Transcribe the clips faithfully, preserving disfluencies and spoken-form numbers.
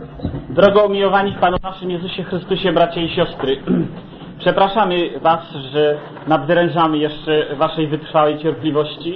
Drogo umiłowani w Panu naszym Jezusie Chrystusie, bracia i siostry, przepraszamy Was, że nadwyrężamy jeszcze Waszej wytrwałej cierpliwości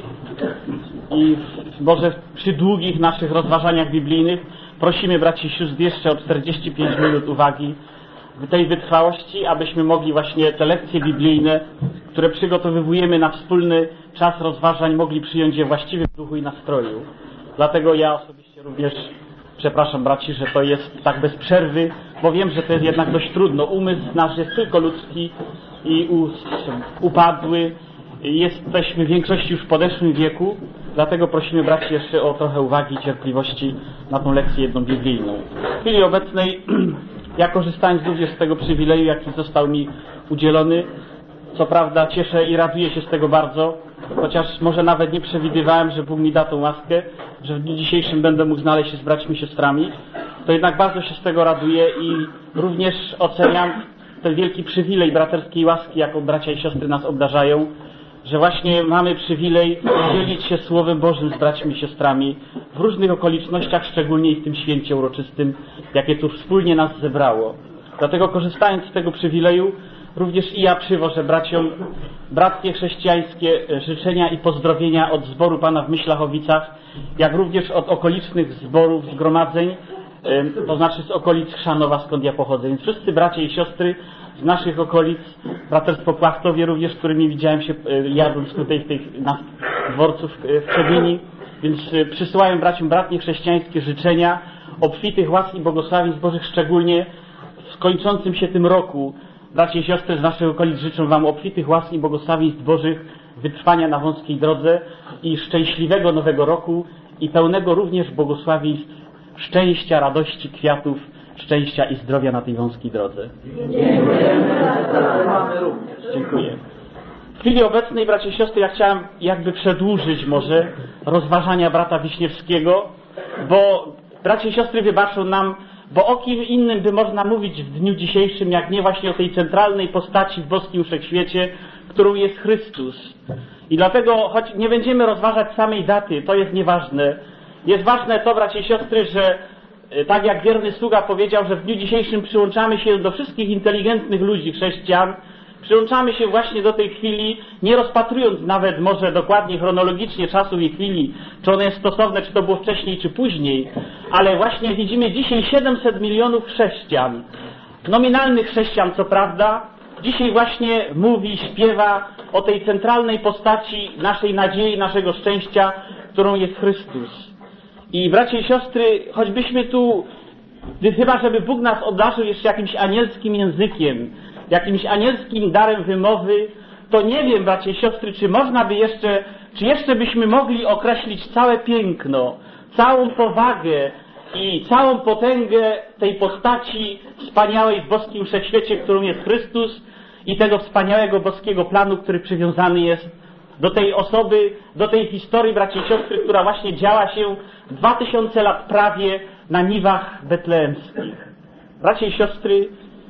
i może przy długich naszych rozważaniach biblijnych prosimy braci i sióstr jeszcze o czterdzieści pięć minut uwagi w tej wytrwałości, abyśmy mogli właśnie te lekcje biblijne, które przygotowujemy na wspólny czas rozważań, mogli przyjąć je właściwie w duchu i nastroju. Dlatego ja osobiście również przepraszam braci, że to jest tak bez przerwy, bo wiem, że to jest jednak dość trudno. Umysł nasz jest tylko ludzki i upadły. Jesteśmy w większości już w podeszłym wieku, dlatego prosimy braci jeszcze o trochę uwagi i cierpliwości na tą lekcję jedną biblijną. W chwili obecnej, ja korzystając również z tego przywileju, jaki został mi udzielony, co prawda cieszę i raduję się z tego bardzo, chociaż może nawet nie przewidywałem, że Bóg mi da tą łaskę, że w dniu dzisiejszym będę mógł znaleźć się z braćmi i siostrami, to jednak bardzo się z tego raduję i również oceniam ten wielki przywilej braterskiej łaski, jaką bracia i siostry nas obdarzają, że właśnie mamy przywilej dzielić się Słowem Bożym z braćmi i siostrami w różnych okolicznościach, szczególnie i w tym święcie uroczystym, jakie tu wspólnie nas zebrało. Dlatego korzystając z tego przywileju, również i ja przywożę braciom bratkie chrześcijańskie życzenia i pozdrowienia od zboru Pana w Myślachowicach, jak również od okolicznych zborów, zgromadzeń, to znaczy z okolic Chrzanowa, skąd ja pochodzę. Więc wszyscy bracia i siostry z naszych okolic, braterstwo Płachtowie również, z którymi widziałem się jadąc tutaj w tej, na dworcu w Trzebini, więc przysyłają braciom bratnie chrześcijańskie życzenia obfitych łask i błogosławieństw Bożych, szczególnie w kończącym się tym roku. Bracia i siostry z naszych okolic życzą Wam obfitych łask i błogosławieństw Bożych, wytrwania na wąskiej drodze i szczęśliwego nowego roku i pełnego również błogosławieństw szczęścia, radości, kwiatów, szczęścia i zdrowia na tej wąskiej drodze. Dziękuję. W chwili obecnej, bracia i siostry, ja chciałem jakby przedłużyć może rozważania brata Wiśniewskiego, bo bracia i siostry wybaczą nam, bo o kim innym by można mówić w dniu dzisiejszym, jak nie właśnie o tej centralnej postaci w boskim wszechświecie, którą jest Chrystus. I dlatego, choć nie będziemy rozważać samej daty, to jest nieważne. Jest ważne to, bracia i siostry, że tak jak wierny sługa powiedział, że w dniu dzisiejszym przyłączamy się do wszystkich inteligentnych ludzi, chrześcijan, przyłączamy się właśnie do tej chwili, nie rozpatrując nawet może dokładnie chronologicznie czasu i chwili, czy one jest stosowne, czy to było wcześniej, czy później, ale właśnie widzimy dzisiaj siedemset milionów chrześcijan, nominalnych chrześcijan co prawda, dzisiaj właśnie mówi, śpiewa o tej centralnej postaci naszej nadziei, naszego szczęścia, którą jest Chrystus. I bracia i siostry, choćbyśmy tu, chyba żeby Bóg nas obdarzył jeszcze jakimś anielskim językiem, jakimś anielskim darem wymowy, to nie wiem, bracia i siostry, czy można by jeszcze, czy jeszcze byśmy mogli określić całe piękno, całą powagę i całą potęgę tej postaci wspaniałej w boskim wszechświecie, którą jest Chrystus i tego wspaniałego boskiego planu, który przywiązany jest do tej osoby, do tej historii, bracia i siostry, która właśnie działa się dwa tysiące lat prawie na niwach betleemskich. Bracia i siostry,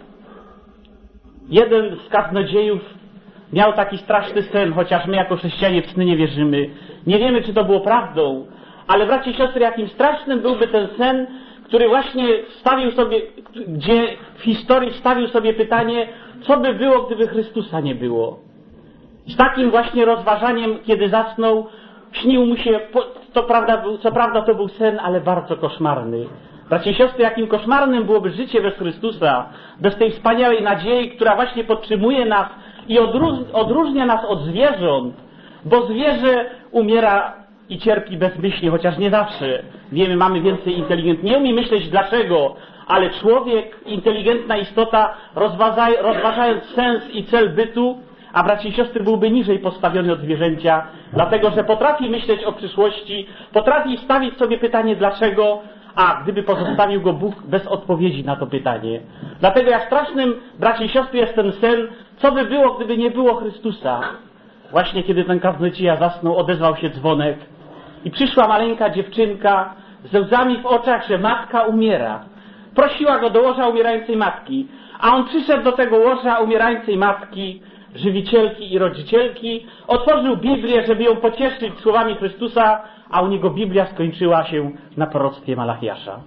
jeden z kaznodziejów miał taki straszny sen, chociaż my jako chrześcijanie w sny nie wierzymy. Nie wiemy, czy to było prawdą, ale bracia i siostry, jakim strasznym byłby ten sen, który właśnie wstawił sobie, gdzie w historii wstawił sobie pytanie, co by było, gdyby Chrystusa nie było. Z takim właśnie rozważaniem, kiedy zasnął, śnił mu się, to prawda, co prawda to był sen, ale bardzo koszmarny. Bracia i siostry, jakim koszmarnym byłoby życie bez Chrystusa, bez tej wspaniałej nadziei, która właśnie podtrzymuje nas i odróżnia nas od zwierząt, bo zwierzę umiera i cierpi bezmyślnie, chociaż nie zawsze. Wiemy, mamy więcej inteligentnych. Nie umie myśleć dlaczego, ale człowiek, inteligentna istota, rozważając sens i cel bytu, a bracia i siostry, byłby niżej postawiony od zwierzęcia, dlatego że potrafi myśleć o przyszłości, potrafi stawić sobie pytanie dlaczego, a gdyby pozostawił go Bóg bez odpowiedzi na to pytanie. Dlatego jak strasznym, bracia i siostry, jest ten sen, co by było, gdyby nie było Chrystusa. Właśnie kiedy ten kaznodzieja zasnął, odezwał się dzwonek i przyszła maleńka dziewczynka ze łzami w oczach, że matka umiera. Prosiła go do łoża umierającej matki, a on przyszedł do tego łoża umierającej matki, żywicielki i rodzicielki, otworzył Biblię, żeby ją pocieszyć słowami Chrystusa, a u niego Biblia skończyła się na proroctwie Malachiasza.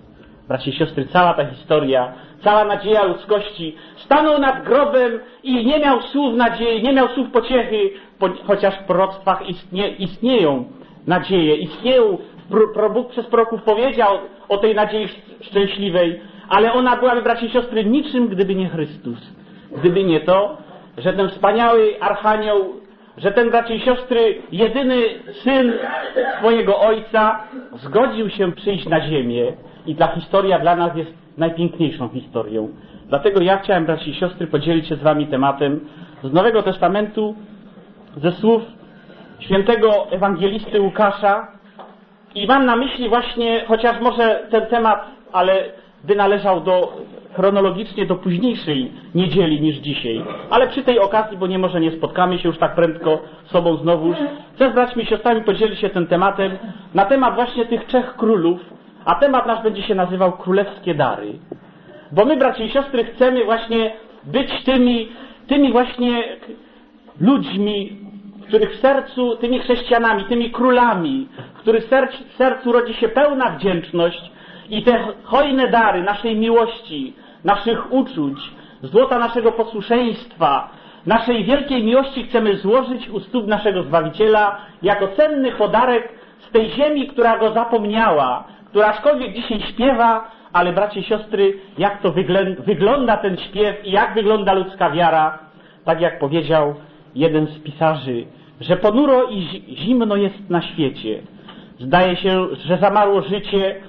bracia i siostry, cała ta historia, cała nadzieja ludzkości, stanął nad grobem i nie miał słów nadziei, nie miał słów pociechy, chociaż w proroctwach istnie, istnieją nadzieje, istnieją, Bóg przez proroków powiedział o tej nadziei szczęśliwej, ale ona byłaby, bracia i siostry, niczym, gdyby nie Chrystus. Gdyby nie to, że ten wspaniały Archanioł, że ten, bracia i siostry, jedyny Syn swojego Ojca zgodził się przyjść na ziemię i ta historia dla nas jest najpiękniejszą historią. Dlatego ja chciałem, bracia i siostry, podzielić się z wami tematem z Nowego Testamentu, ze słów świętego ewangelisty Łukasza i mam na myśli właśnie, chociaż może ten temat, ale by należał do, chronologicznie do późniejszej niedzieli niż dzisiaj. Ale przy tej okazji, bo nie może nie spotkamy się już tak prędko z sobą znowuż, chcę z braćmi i siostrami podzielić się tym tematem na temat właśnie tych trzech królów, a temat nasz będzie się nazywał Królewskie Dary. Bo my, bracia i siostry, chcemy właśnie być tymi, tymi właśnie ludźmi, których w sercu, tymi chrześcijanami, tymi królami, w których w sercu rodzi się pełna wdzięczność i te hojne dary naszej miłości, naszych uczuć, złota naszego posłuszeństwa, naszej wielkiej miłości chcemy złożyć u stóp naszego Zbawiciela jako cenny podarek z tej ziemi, która go zapomniała, która aczkolwiek dzisiaj śpiewa, ale bracia i siostry, jak to wygląda ten śpiew i jak wygląda ludzka wiara, tak jak powiedział jeden z pisarzy, że ponuro i zimno jest na świecie. Zdaje się, że zamarło życie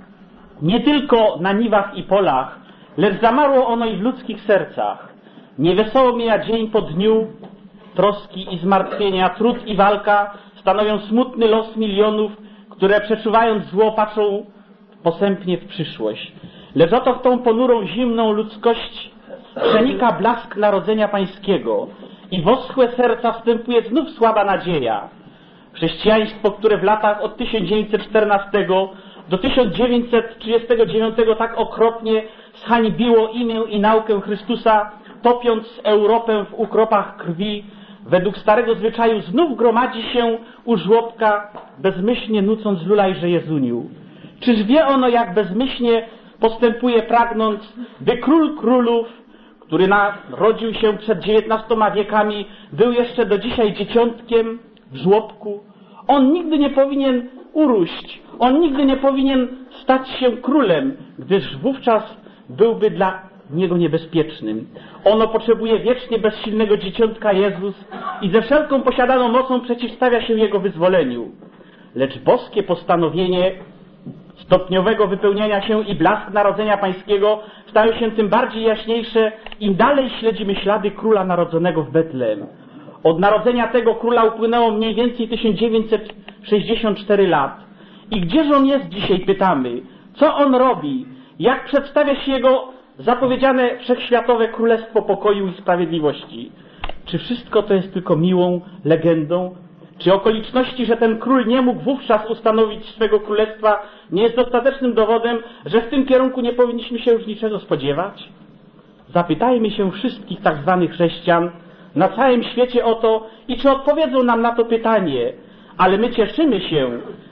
nie tylko na niwach i polach, lecz zamarło ono i w ludzkich sercach. Niewesoło mija dzień po dniu, troski i zmartwienia, trud i walka stanowią smutny los milionów, które przeczuwając zło patrzą posępnie w przyszłość. Lecz oto w tą ponurą, zimną ludzkość przenika blask narodzenia pańskiego i w oschłe serca wstępuje znów słaba nadzieja. Chrześcijaństwo, które w latach od tysiąc dziewięćset czternastego do tysiąc dziewięćset trzydziestego dziewiątego tak okropnie zhańbiło imię i naukę Chrystusa, topiąc Europę w ukropach krwi, według starego zwyczaju znów gromadzi się u żłobka, bezmyślnie nucąc lulajże Jezuniu. Czyż wie ono, jak bezmyślnie postępuje, pragnąc, by król królów, który narodził się przed dziewiętnastoma wiekami, był jeszcze do dzisiaj dzieciątkiem w żłobku? On nigdy nie powinien uróść, on nigdy nie powinien stać się królem, gdyż wówczas byłby dla niego niebezpiecznym. Ono potrzebuje wiecznie bezsilnego dzieciątka Jezus i ze wszelką posiadaną mocą przeciwstawia się jego wyzwoleniu. Lecz boskie postanowienie stopniowego wypełniania się i blask narodzenia pańskiego stają się tym bardziej jaśniejsze, im dalej śledzimy ślady króla narodzonego w Betlejem. Od narodzenia tego króla upłynęło mniej więcej tysiąc dziewięćset sześćdziesiąt cztery lat. I gdzież on jest dzisiaj, pytamy? Co on robi? Jak przedstawia się jego zapowiedziane wszechświatowe królestwo pokoju i sprawiedliwości? Czy wszystko to jest tylko miłą legendą? Czy okoliczności, że ten król nie mógł wówczas ustanowić swego królestwa, nie jest dostatecznym dowodem, że w tym kierunku nie powinniśmy się już niczego spodziewać? Zapytajmy się wszystkich tak zwanych chrześcijan na całym świecie o to i czy odpowiedzą nam na to pytanie. Ale my cieszymy się,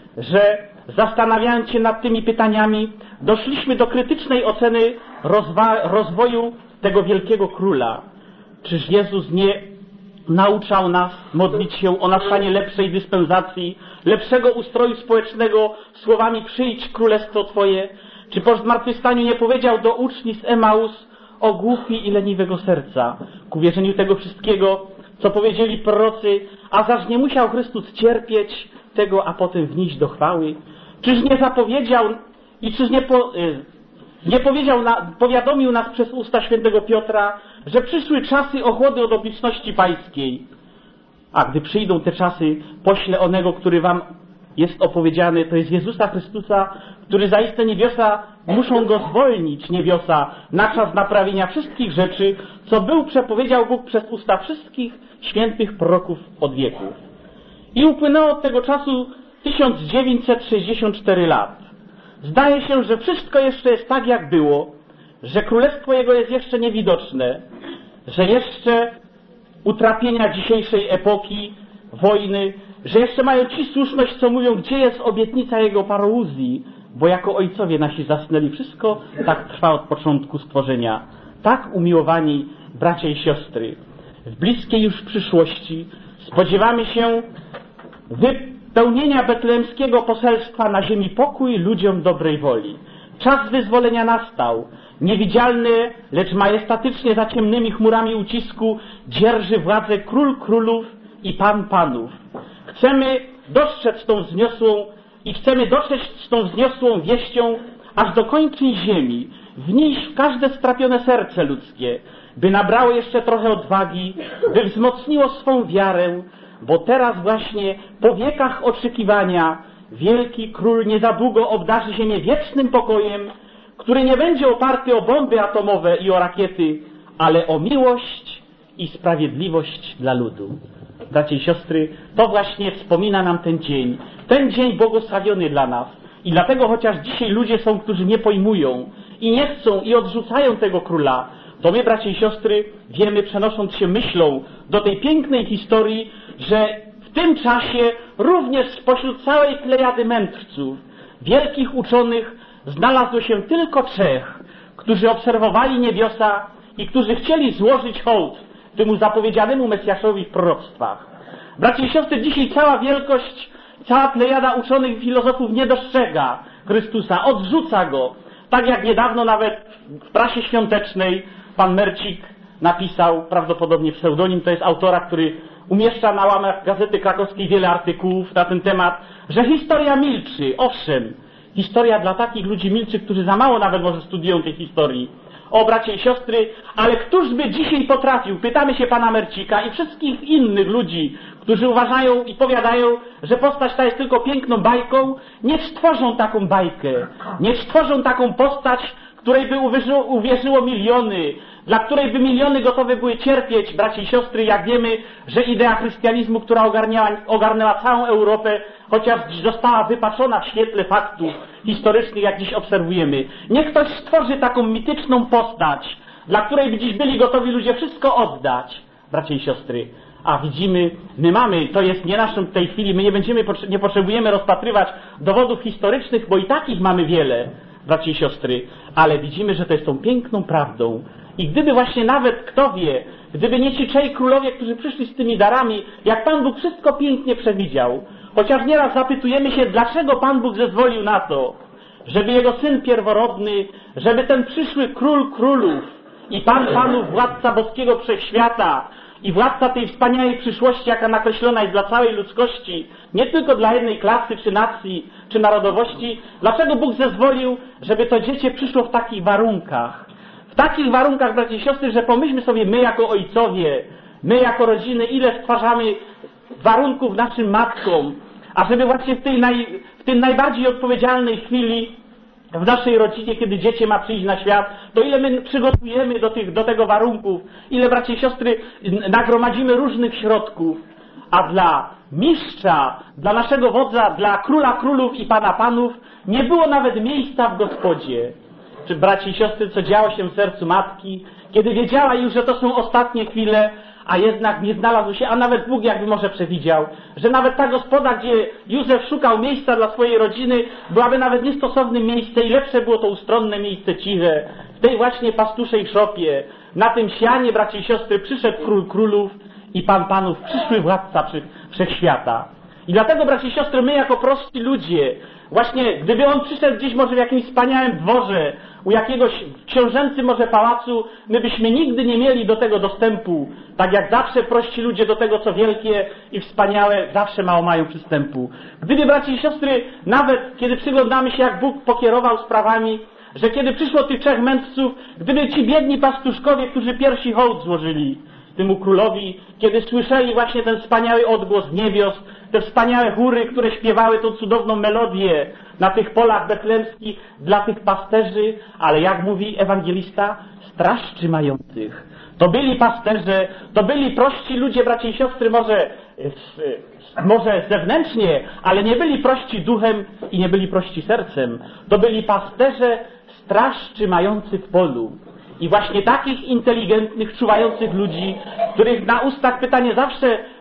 że zastanawiając się nad tymi pytaniami, doszliśmy do krytycznej oceny rozwoju tego wielkiego króla. Czyż Jezus nie nauczał nas modlić się o nastanie lepszej dyspensacji, lepszego ustroju społecznego słowami: przyjdź królestwo Twoje? Czy po zmartwychwstaniu nie powiedział do uczniów z Emaus: o głupi i leniwego serca, ku wierzeniu tego wszystkiego, co powiedzieli prorocy, a zaś nie musiał Chrystus cierpieć tego, a potem wnieść do chwały? Czyż nie zapowiedział i czyż nie, po, nie powiedział, na, powiadomił nas przez usta świętego Piotra, że przyszły czasy ochłody od obecności pańskiej? A gdy przyjdą te czasy, pośle onego, który wam jest opowiedziany, to jest Jezusa Chrystusa, który zaiste niebiosa muszą go zwolnić, niebiosa, na czas naprawienia wszystkich rzeczy, co był przepowiedział Bóg przez usta wszystkich świętych proroków od wieków. I upłynęło od tego czasu tysiąc dziewięćset sześćdziesiąt cztery lat. Zdaje się, że wszystko jeszcze jest tak, jak było, że królestwo jego jest jeszcze niewidoczne, że jeszcze utrapienia dzisiejszej epoki, wojny, że jeszcze mają ci słuszność, co mówią, gdzie jest obietnica jego parouzji, bo jako ojcowie nasi zasnęli. Wszystko tak trwa od początku stworzenia. Tak, umiłowani bracia i siostry, w bliskiej już przyszłości spodziewamy się wypełnienia betlemskiego poselstwa na ziemi pokój ludziom dobrej woli. Czas wyzwolenia nastał. Niewidzialny, lecz majestatycznie za ciemnymi chmurami ucisku dzierży władzę król królów i pan panów. Chcemy dostrzec tą wzniosłą i chcemy dotrzeć z tą wzniosłą wieścią aż do kończyn ziemi, wnieść w każde strapione serce ludzkie, by nabrało jeszcze trochę odwagi, by wzmocniło swą wiarę, bo teraz właśnie po wiekach oczekiwania wielki król niezadługo obdarzy ziemię wiecznym pokojem, który nie będzie oparty o bomby atomowe i o rakiety, ale o miłość i sprawiedliwość dla ludu. Bracia i siostry, to właśnie wspomina nam ten dzień, ten dzień błogosławiony dla nas. I dlatego chociaż dzisiaj ludzie są, którzy nie pojmują i nie chcą i odrzucają tego króla, to my, bracia i siostry, wiemy, przenosząc się myślą do tej pięknej historii, że w tym czasie również spośród całej plejady mędrców, wielkich uczonych, znalazło się tylko trzech, którzy obserwowali niebiosa i którzy chcieli złożyć hołd temu zapowiedzianemu Mesjaszowi w proroctwach. Bracia i siostry, dzisiaj cała wielkość, cała plejada uczonych filozofów nie dostrzega Chrystusa, odrzuca Go. Tak jak niedawno nawet w prasie świątecznej pan Mercik napisał, prawdopodobnie pseudonim, to jest autora, który umieszcza na łamach Gazety Krakowskiej wiele artykułów na ten temat, że historia milczy. Owszem, historia dla takich ludzi milczy, którzy za mało nawet może studiują tej historii. O, bracia i siostry, ale któż by dzisiaj potrafił, pytamy się pana Mercika i wszystkich innych ludzi, którzy uważają i powiadają, że postać ta jest tylko piękną bajką, niech stworzą taką bajkę, niech stworzą taką postać, której by uwierzyło, uwierzyło miliony, dla której by miliony gotowe były cierpieć, bracia i siostry, jak wiemy, że idea chrystianizmu, która ogarniała, ogarnęła całą Europę, chociaż została wypaczona w świetle faktów historycznych, jak dziś obserwujemy. Niech ktoś stworzy taką mityczną postać, dla której by dziś byli gotowi ludzie wszystko oddać, bracia i siostry. A widzimy, my mamy, to jest nie naszym w tej chwili, my nie będziemy, nie potrzebujemy rozpatrywać dowodów historycznych, bo i takich mamy wiele, bracia i siostry, ale widzimy, że to jest tą piękną prawdą. I gdyby właśnie nawet, kto wie, gdyby nie ci trzej królowie, którzy przyszli z tymi darami, jak Pan Bóg wszystko pięknie przewidział, chociaż nieraz zapytujemy się, dlaczego Pan Bóg zezwolił na to, żeby Jego Syn pierworodny, żeby ten przyszły Król Królów i Pan Panów, Władca boskiego wszechświata i Władca tej wspaniałej przyszłości, jaka nakreślona jest dla całej ludzkości, nie tylko dla jednej klasy, czy nacji, czy narodowości, dlaczego Bóg zezwolił, żeby to dziecię przyszło w takich warunkach? W takich warunkach, bracia i siostry, że pomyślmy sobie my jako ojcowie, my jako rodziny, ile stwarzamy warunków naszym matkom, a żeby właśnie w tej, naj, w tej najbardziej odpowiedzialnej chwili w naszej rodzinie, kiedy dziecię ma przyjść na świat, to ile my przygotujemy do, tych, do tego warunków, ile, bracia i siostry, nagromadzimy różnych środków, a dla mistrza, dla naszego wodza, dla króla królów i pana panów nie było nawet miejsca w gospodzie. Czy braci i siostry, co działo się w sercu matki, kiedy wiedziała już, że to są ostatnie chwile, a jednak nie znalazł się, a nawet Bóg jakby może przewidział, że nawet ta gospoda, gdzie Józef szukał miejsca dla swojej rodziny, byłaby nawet niestosownym miejscem i lepsze było to ustronne miejsce ciche, w tej właśnie pastuszej szopie, na tym sianie, braci i siostry, przyszedł król królów i pan panów, przyszły władca wszechświata. I dlatego, braci i siostry, my jako prosty ludzie, właśnie gdyby on przyszedł gdzieś może w jakimś wspaniałym dworze, u jakiegoś książęcym może pałacu, my byśmy nigdy nie mieli do tego dostępu. Tak jak zawsze prości ludzie do tego, co wielkie i wspaniałe, zawsze mało mają przystępu. Gdyby, braci i siostry, nawet kiedy przyglądamy się, jak Bóg pokierował sprawami, że kiedy przyszło tych trzech mędrców, gdyby ci biedni pastuszkowie, którzy pierwsi hołd złożyli temu królowi, kiedy słyszeli właśnie ten wspaniały odgłos niebios, te wspaniałe chóry, które śpiewały tą cudowną melodię na tych polach betlemskich dla tych pasterzy, ale jak mówi ewangelista, straszczy mających. To byli pasterze, to byli prości ludzie, bracia i siostry, może, może zewnętrznie, ale nie byli prości duchem i nie byli prości sercem. To byli pasterze straszczy mający w polu. I właśnie takich inteligentnych, czuwających ludzi, których na ustach pytanie zawsze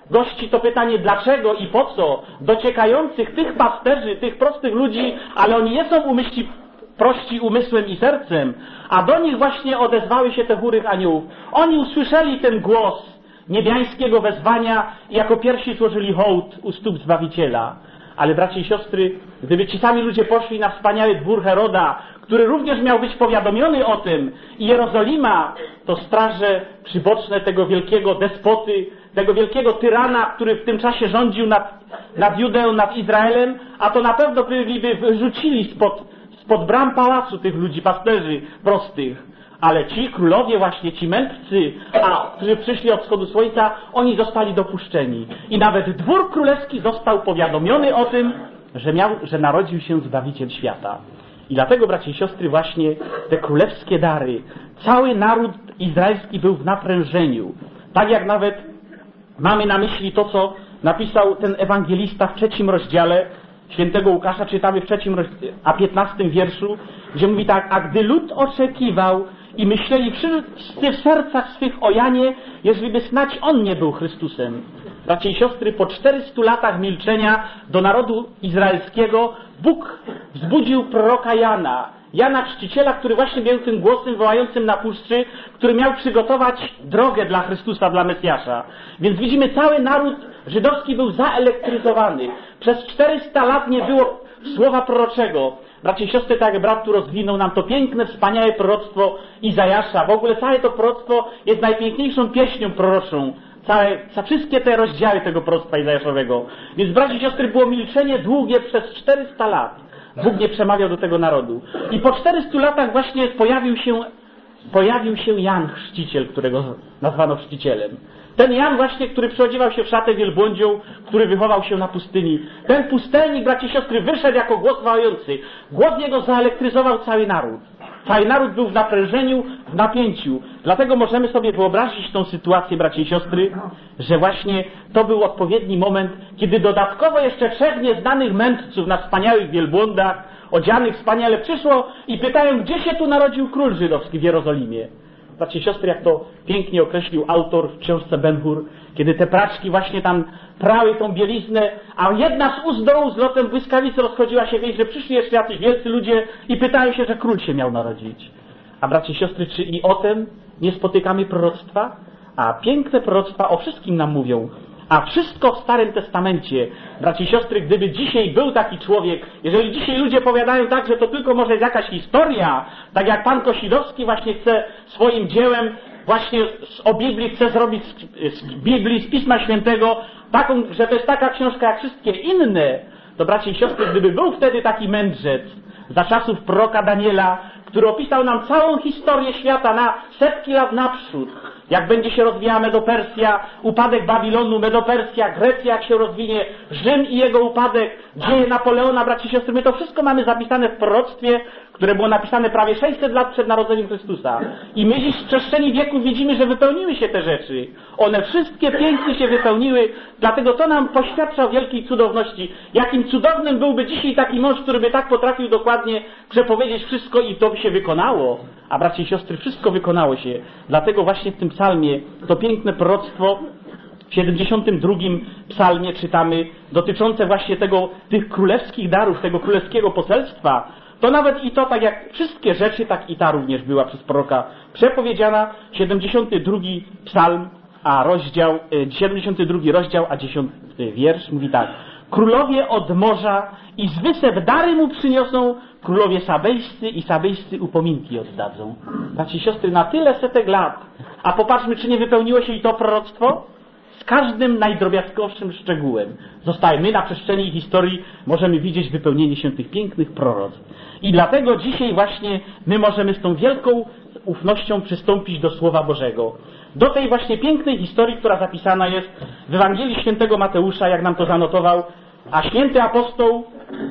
gości to pytanie dlaczego i po co, dociekających tych pasterzy, tych prostych ludzi, ale oni nie są umyśli, prości umysłem i sercem, a do nich właśnie odezwały się te chóry aniołów. Oni usłyszeli ten głos niebiańskiego wezwania i jako pierwsi złożyli hołd u stóp Zbawiciela. Ale bracia i siostry, gdyby ci sami ludzie poszli na wspaniały dwór Heroda, który również miał być powiadomiony o tym, i Jerozolima, to straże przyboczne tego wielkiego despoty, tego wielkiego tyrana, który w tym czasie rządził nad, nad Judeą, nad Izraelem, a to na pewno byliby wyrzucili spod, spod bram pałacu tych ludzi, pasterzy prostych. Ale ci królowie właśnie, ci mędrcy, a, którzy przyszli od wschodu słońca, oni zostali dopuszczeni. I nawet dwór królewski został powiadomiony o tym, że, miał, że narodził się Zbawiciel świata. I dlatego, bracia i siostry, właśnie te królewskie dary, cały naród izraelski był w naprężeniu. Tak jak nawet mamy na myśli to, co napisał ten ewangelista w trzecim rozdziale świętego Łukasza, czytamy w trzecim, a piętnastym wierszu, gdzie mówi tak: a gdy lud oczekiwał i myśleli wszyscy w sercach swych o Janie, jeżeli by snać on nie był Chrystusem. Bracia i siostry, po czterystu latach milczenia do narodu izraelskiego Bóg wzbudził proroka Jana. Jana Chrzciciela, który właśnie był tym głosem wołającym na puszczy, który miał przygotować drogę dla Chrystusa, dla Mesjasza. Więc widzimy, cały naród żydowski był zaelektryzowany. Przez czterysta lat nie było słowa proroczego. Bracia i siostry, tak jak brat tu rozwinął nam to piękne, wspaniałe proroctwo Izajasza. W ogóle całe to proroctwo jest najpiękniejszą pieśnią proroczą. Całe, wszystkie te rozdziały tego proroctwa Izajaszowego. Więc, bracia i siostry, było milczenie długie przez czterysta lat. Bóg nie przemawiał do tego narodu. I po czterystu latach właśnie pojawił się, pojawił się Jan Chrzciciel, którego nazwano chrzcicielem. Ten Jan właśnie, który przyodziewał się w szatę wielbłądzią, który wychował się na pustyni. Ten pustelnik, bracia i siostry, wyszedł jako głos wołający. Głos jego zaelektryzował cały naród. Cały naród był w naprężeniu, w napięciu. Dlatego możemy sobie wyobrazić tą sytuację, bracia i siostry, że właśnie to był odpowiedni moment, kiedy dodatkowo jeszcze trzech nieznanych mędrców na wspaniałych wielbłądach, odzianych wspaniale, przyszło i pytają, gdzie się tu narodził król żydowski w Jerozolimie. Bracia i siostry, jak to pięknie określił autor w książce Ben-Hur, kiedy te praczki właśnie tam prały tą bieliznę, a jedna z ust do ust lotem błyskawicy rozchodziła się wieść, że przyszli jeszcze jacyś wielcy ludzie i pytają się, że król się miał narodzić. A bracia i siostry, czy i o tym nie spotykamy proroctwa? A piękne proroctwa o wszystkim nam mówią. A wszystko w Starym Testamencie, bracia i siostry, gdyby dzisiaj był taki człowiek, jeżeli dzisiaj ludzie powiadają tak, że to tylko może jest jakaś historia, tak jak pan Kosidowski właśnie chce swoim dziełem, właśnie o Biblii chce zrobić z Biblii, z Pisma Świętego, taką, że to jest taka książka jak wszystkie inne, to bracia i siostry, gdyby był wtedy taki mędrzec, za czasów proroka Daniela, który opisał nam całą historię świata na setki lat naprzód, jak będzie się rozwijała Medopersja, upadek Babilonu, Medopersja, Grecja, jak się rozwinie, Rzym i jego upadek, dzieje Napoleona, bracia i siostry, my to wszystko mamy zapisane w proroctwie, które było napisane prawie sześćset lat przed narodzeniem Chrystusa. I my dziś w przestrzeni wieków widzimy, że wypełniły się te rzeczy. One wszystkie pięknie się wypełniły, dlatego to nam poświadcza o wielkiej cudowności. Jakim cudownym byłby dzisiaj taki mąż, który by tak potrafił dokładnie przepowiedzieć wszystko i to by się wykonało. A bracia i siostry, wszystko wykonało się. Dlatego właśnie w tym psalmie to piękne proroctwo w siedemdziesiątym drugim psalmie czytamy, dotyczące właśnie tego, tych królewskich darów, tego królewskiego poselstwa. To nawet i to, tak jak wszystkie rzeczy, tak i ta również była przez proroka przepowiedziana. siedemdziesiąty drugi psalm, a rozdział, siedemdziesiąty drugi rozdział, a dziesiąty wiersz mówi tak: królowie od morza i z wysep dary mu przyniosą, królowie sabejscy i sabejscy upominki oddadzą. Bracia i siostry, na tyle setek lat. A popatrzmy, czy nie wypełniło się i to proroctwo? Z każdym najdrobiazgowszym szczegółem. Zostaje my na przestrzeni historii możemy widzieć wypełnienie się tych pięknych proroctw. I dlatego dzisiaj właśnie my możemy z tą wielką ufnością przystąpić do Słowa Bożego. Do tej właśnie pięknej historii, która zapisana jest w Ewangelii Świętego Mateusza, jak nam to zanotował, a święty apostoł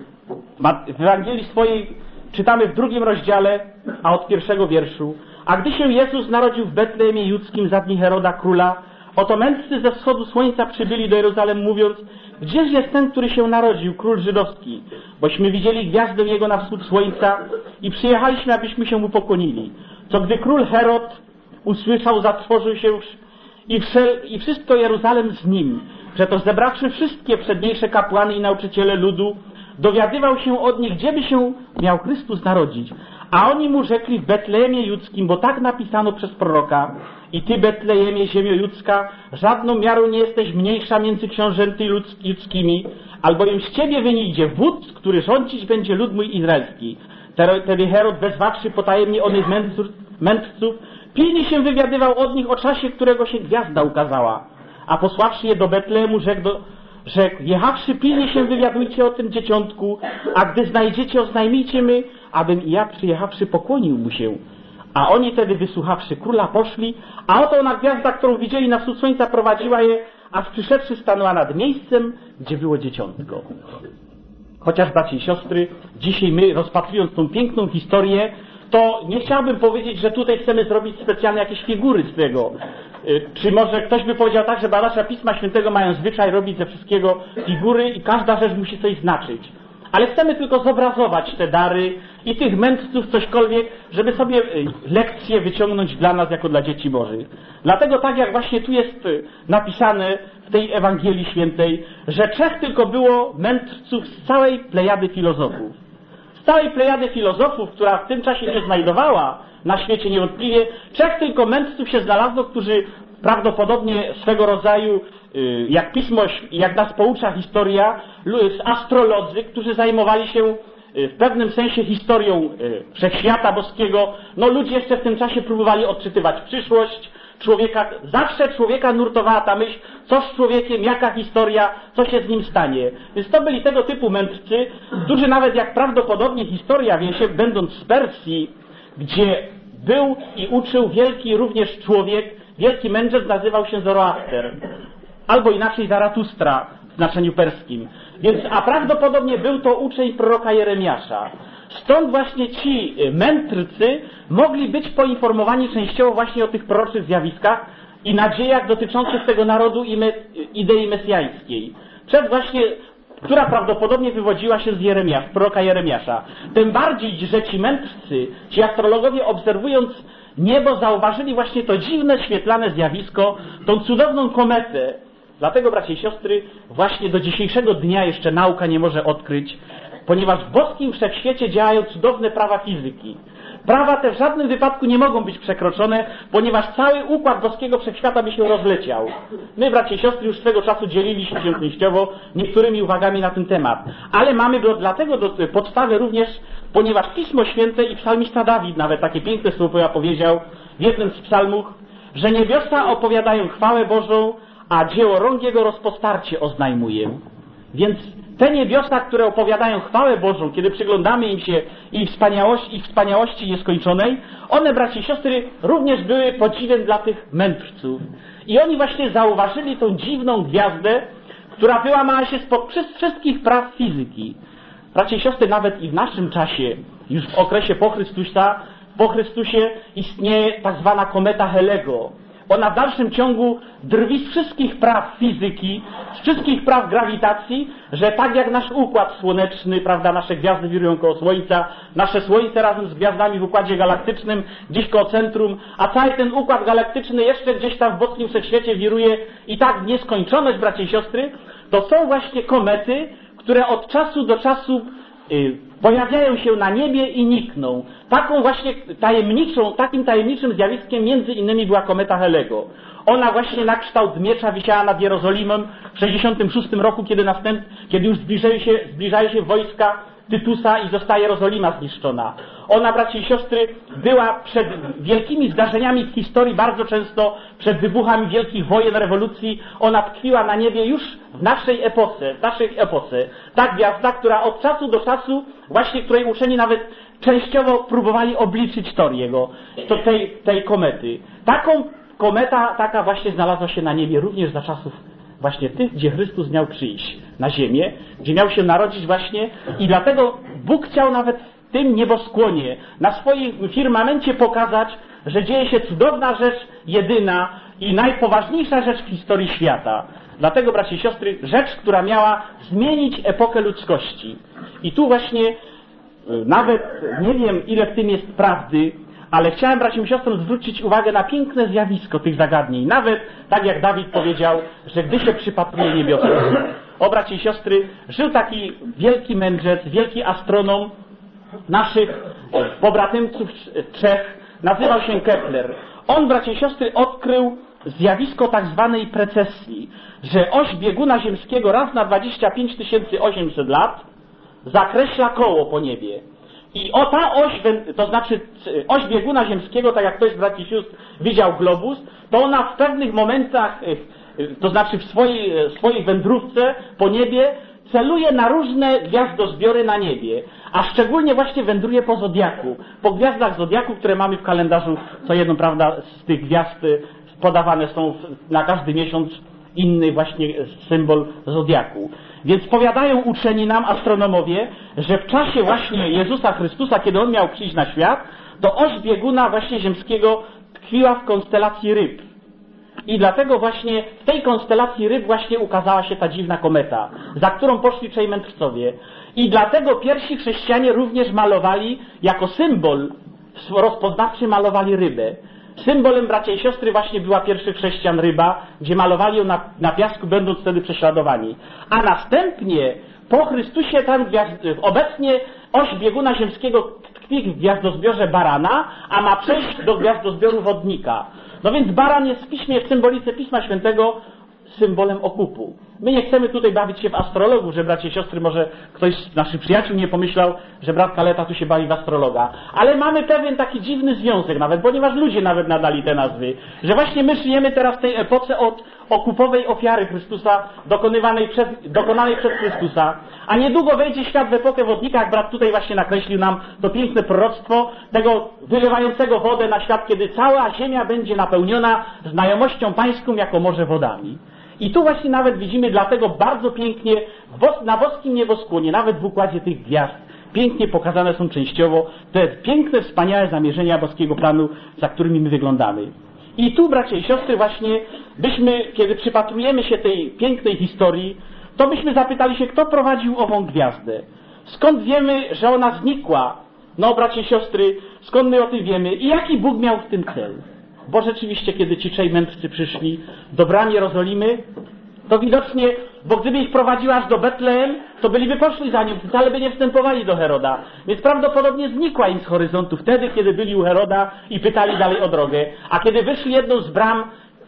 w Ewangelii swojej czytamy w drugim rozdziale, a od pierwszego wierszu: a gdy się Jezus narodził w Betlejemie Judzkim za dni Heroda króla, oto mędrcy ze wschodu słońca przybyli do Jeruzalem, mówiąc: gdzież jest ten, który się narodził, król żydowski? Bośmy widzieli gwiazdę jego na wschód słońca i przyjechaliśmy, abyśmy się mu pokłonili. Co gdy król Herod usłyszał, zatrwożył się i, wszel, i wszystko Jeruzalem z nim. Przeto zebrawszy wszystkie przedniejsze kapłany i nauczyciele ludu, dowiadywał się od nich, gdzie by się miał Chrystus narodzić. A oni mu rzekli: w Betlejemie Judzkim, bo tak napisano przez proroka: i ty, Betlejemie, ziemio judzka, żadną miarą nie jesteś mniejsza między książęty judzkimi, albowiem z ciebie wyjdzie wódz, który rządzić będzie lud mój izraelski. Wtedy Herod, wezwawszy potajemnie onych mędrców, pilnie się wywiadywał od nich o czasie, którego się gwiazda ukazała. A posławszy je do Betlejemu, rzekł, do, rzekł jechawszy, pilnie się wywiadujcie o tym dzieciątku, a gdy znajdziecie, oznajmijcie mi, abym i ja przyjechawszy pokłonił mu się. A oni wtedy, wysłuchawszy króla, poszli, a oto ona gwiazda, którą widzieli na wschód słońca, prowadziła je, a przyszedłszy stanęła nad miejscem, gdzie było dzieciątko. Chociaż, bracia i siostry, dzisiaj my, rozpatrując tą piękną historię, to nie chciałbym powiedzieć, że tutaj chcemy zrobić specjalnie jakieś figury z tego. Czy może ktoś by powiedział tak, że badacze Pisma Świętego mają zwyczaj robić ze wszystkiego figury i każda rzecz musi coś znaczyć. Ale chcemy tylko zobrazować te dary i tych mędrców cośkolwiek, żeby sobie lekcje wyciągnąć dla nas jako dla dzieci Bożych. Dlatego tak jak właśnie tu jest napisane w tej Ewangelii Świętej, że trzech tylko było mędrców z całej plejady filozofów. Z całej plejady filozofów, która w tym czasie się znajdowała na świecie niewątpliwie, trzech tylko mędrców się znalazło, którzy prawdopodobnie swego rodzaju, jak Pismo, jak nas poucza historia, astrolodzy, którzy zajmowali się w pewnym sensie historią wszechświata boskiego. No ludzie jeszcze w tym czasie próbowali odczytywać przyszłość człowieka. Zawsze człowieka nurtowała ta myśl, co z człowiekiem, jaka historia, co się z nim stanie. Więc to byli tego typu mędrcy, którzy nawet jak prawdopodobnie historia wie się, będąc z Persji, gdzie był i uczył wielki również człowiek, wielki mędrzec, nazywał się Zoroaster, albo inaczej Zaratustra w znaczeniu perskim. Więc, a prawdopodobnie był to uczeń proroka Jeremiasza. Stąd właśnie ci mędrcy mogli być poinformowani częściowo właśnie o tych proroczych zjawiskach i nadziejach dotyczących tego narodu i me, idei mesjańskiej. Przez właśnie, która prawdopodobnie wywodziła się z Jeremiasza, proroka Jeremiasza. Tym bardziej, że ci mędrcy, ci astrologowie, obserwując niebo, zauważyli właśnie to dziwne, świetlane zjawisko, tą cudowną kometę. Dlatego, bracia i siostry, właśnie do dzisiejszego dnia jeszcze nauka nie może odkryć, ponieważ w boskim wszechświecie działają cudowne prawa fizyki. Prawa te w żadnym wypadku nie mogą być przekroczone, ponieważ cały układ boskiego wszechświata by się rozleciał. My, bracia i siostry, już swego czasu dzieliliśmy się częściowo niektórymi uwagami na ten temat. Ale mamy do, dlatego do, podstawę również, ponieważ Pismo Święte i psalmista Dawid nawet takie piękne słowa powiedział w jednym z psalmów, że niebiosa opowiadają chwałę Bożą, a dzieło rąk Jego rozpostarcie oznajmuje. Więc te niebiosa, które opowiadają chwałę Bożą, kiedy przyglądamy im się i wspaniałości, ich wspaniałości nieskończonej, one, bracia i siostry, również były podziwem dla tych mędrców. I oni właśnie zauważyli tą dziwną gwiazdę, która wyłamała się spod wszystkich praw fizyki. Bracia i siostry, nawet i w naszym czasie, już w okresie po Chrystusa, po Chrystusie istnieje tak zwana kometa Helego. Ona w dalszym ciągu drwi z wszystkich praw fizyki, z wszystkich praw grawitacji, że tak jak nasz układ słoneczny, prawda, nasze gwiazdy wirują koło Słońca, nasze Słońce razem z gwiazdami w układzie galaktycznym gdzieś koło centrum, a cały ten układ galaktyczny jeszcze gdzieś tam w boskim wszechświecie wiruje i tak w nieskończoność, bracia i siostry, to są właśnie komety, które od czasu do czasu yy, pojawiają się na niebie i nikną. Taką właśnie tajemniczą, takim tajemniczym zjawiskiem między innymi była kometa Helego. Ona właśnie na kształt miecza wisiała nad Jerozolimą w sześćdziesiątym szóstym roku, kiedy, następ, kiedy już zbliżają się, zbliżają się wojska Tytusa i zostaje Jerozolima zniszczona. Ona, bracia i siostry, była przed wielkimi zdarzeniami w historii, bardzo często przed wybuchami wielkich wojen, rewolucji. Ona tkwiła na niebie już w naszej epoce, w naszej epoce. Ta gwiazda, która od czasu do czasu, właśnie której uczeni nawet częściowo próbowali obliczyć tor jego, to tej, tej komety. Taką kometa, taka właśnie znalazła się na niebie również za czasów właśnie tych, gdzie Chrystus miał przyjść na ziemię, gdzie miał się narodzić właśnie i dlatego Bóg chciał nawet w tym nieboskłonie, na swoim firmamencie pokazać, że dzieje się cudowna rzecz, jedyna i najpoważniejsza rzecz w historii świata. Dlatego, bracia i siostry, rzecz, która miała zmienić epokę ludzkości. I tu właśnie nawet nie wiem, ile w tym jest prawdy, Ale chciałem braciom i siostrom zwrócić uwagę na piękne zjawisko tych zagadnień. Nawet tak jak Dawid powiedział, że gdy się przypatruje niebiosom. O braci i siostry, żył taki wielki mędrzec, wielki astronom naszych pobratymców Czech, nazywał się Kepler. On, bracia i siostry, odkrył zjawisko tak zwanej precesji, że oś bieguna ziemskiego raz na dwadzieścia pięć tysięcy osiemset lat zakreśla koło po niebie. I o ta oś, to znaczy oś bieguna ziemskiego, tak jak ktoś z braci i sióstr widział globus, to ona w pewnych momentach, to znaczy w swojej, swojej wędrówce po niebie, celuje na różne gwiazdozbiory na niebie, a szczególnie właśnie wędruje po zodiaku, po gwiazdach zodiaku, które mamy w kalendarzu, co jedną, prawda, z tych gwiazd podawane są na każdy miesiąc inny właśnie symbol zodiaku. Więc powiadają uczeni nam, astronomowie, że w czasie właśnie Jezusa Chrystusa, kiedy On miał przyjść na świat, to oś bieguna właśnie ziemskiego tkwiła w konstelacji ryb. I dlatego właśnie w tej konstelacji ryb właśnie ukazała się ta dziwna kometa, za którą poszli trzej mędrcowie. I dlatego pierwsi chrześcijanie również malowali, jako symbol rozpoznawczy malowali rybę. Symbolem, bracia i siostry, właśnie była pierwszych chrześcijan ryba, gdzie malowali ją na, na piasku, będąc wtedy prześladowani. A następnie, po Chrystusie, tam gwiazd, obecnie oś bieguna ziemskiego tkwi w gwiazdozbiorze barana, a ma przejść do gwiazdozbioru wodnika. No więc baran jest w piśmie, w symbolice Pisma Świętego symbolem okupu. My nie chcemy tutaj bawić się w astrologów, że bracia i siostry, może ktoś z naszych przyjaciół nie pomyślał, że brat Kaleta tu się bawi w astrologa. Ale mamy pewien taki dziwny związek nawet, ponieważ ludzie nawet nadali te nazwy, że właśnie my żyjemy teraz w tej epoce od okupowej ofiary Chrystusa, dokonywanej przez, dokonanej przez Chrystusa, a niedługo wejdzie świat w epokę wodnika, jak brat tutaj właśnie nakreślił nam to piękne proroctwo tego wylewającego wodę na świat, kiedy cała ziemia będzie napełniona znajomością pańską jako morze wodami. I tu właśnie nawet widzimy dlatego bardzo pięknie na boskim nieboskłonie, nawet w układzie tych gwiazd, pięknie pokazane są częściowo te piękne, wspaniałe zamierzenia boskiego planu, za którymi my wyglądamy. I tu, bracia i siostry, właśnie byśmy, kiedy przypatrujemy się tej pięknej historii, to byśmy zapytali się, kto prowadził ową gwiazdę? Skąd wiemy, że ona znikła? No, bracia i siostry, skąd my o tym wiemy? I jaki Bóg miał w tym cel? Bo rzeczywiście, kiedy ci trzej mędrcy przyszli do bram Jerozolimy, to widocznie, bo gdyby ich prowadziła aż do Betlejem, to byliby poszli za nim, wcale by nie wstępowali do Heroda. Więc prawdopodobnie znikła im z horyzontu wtedy, kiedy byli u Heroda i pytali dalej o drogę. A kiedy wyszli jedną z bram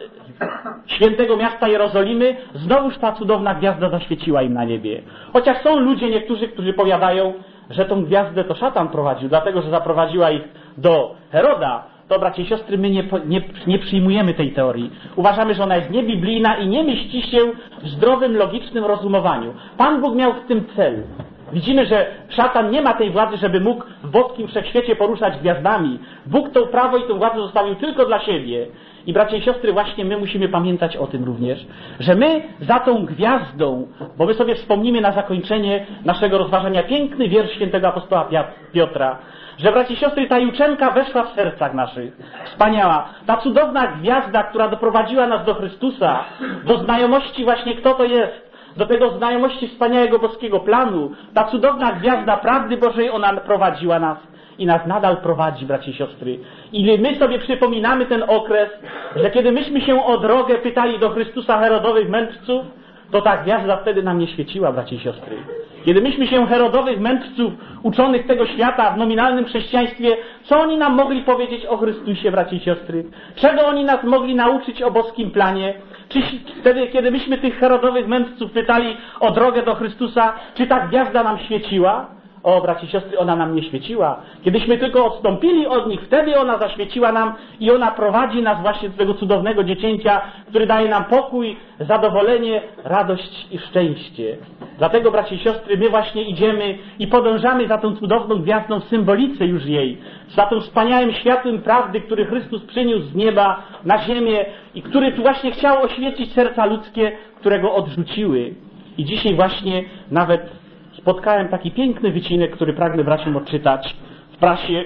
świętego miasta Jerozolimy, znowuż ta cudowna gwiazda zaświeciła im na niebie. Chociaż są ludzie niektórzy, którzy powiadają, że tą gwiazdę to szatan prowadził, dlatego że zaprowadziła ich do Heroda, to, bracia i siostry, my nie, nie, nie przyjmujemy tej teorii. Uważamy, że ona jest niebiblijna i nie mieści się w zdrowym, logicznym rozumowaniu. Pan Bóg miał w tym cel. Widzimy, że szatan nie ma tej władzy, żeby mógł w boskim wszechświecie poruszać gwiazdami. Bóg to prawo i tę władzę zostawił tylko dla siebie. I bracia i siostry, właśnie my musimy pamiętać o tym również, że my za tą gwiazdą, bo my sobie wspomnimy na zakończenie naszego rozważania piękny wiersz świętego apostoła Piotra, że, bracia i siostry, ta juczenka weszła w sercach naszych. Wspaniała. Ta cudowna gwiazda, która doprowadziła nas do Chrystusa, do znajomości właśnie kto to jest, do tego znajomości wspaniałego boskiego planu. Ta cudowna gwiazda prawdy Bożej, ona prowadziła nas i nas nadal prowadzi, bracia i siostry. I my sobie przypominamy ten okres, że kiedy myśmy się o drogę pytali do Chrystusa Herodowych mędrców, to ta gwiazda wtedy nam nie świeciła, bracia i siostry. Kiedy myśmy się Herodowych mędrców, uczonych tego świata w nominalnym chrześcijaństwie, co oni nam mogli powiedzieć o Chrystusie, bracia i siostry? Czego oni nas mogli nauczyć o boskim planie? Czy wtedy, kiedy myśmy tych Herodowych mędrców pytali o drogę do Chrystusa, czy ta gwiazda nam świeciła? O, bracia i siostry, ona nam nie świeciła. Kiedyśmy tylko odstąpili od nich, wtedy ona zaświeciła nam i ona prowadzi nas właśnie do tego cudownego dziecięcia, który daje nam pokój, zadowolenie, radość i szczęście. Dlatego, bracia i siostry, my właśnie idziemy i podążamy za tą cudowną gwiazdą w symbolice już jej, za tym wspaniałym światłem prawdy, który Chrystus przyniósł z nieba na ziemię i który tu właśnie chciał oświecić serca ludzkie, które go odrzuciły. I dzisiaj właśnie nawet spotkałem taki piękny wycinek, który pragnę braciom odczytać w prasie,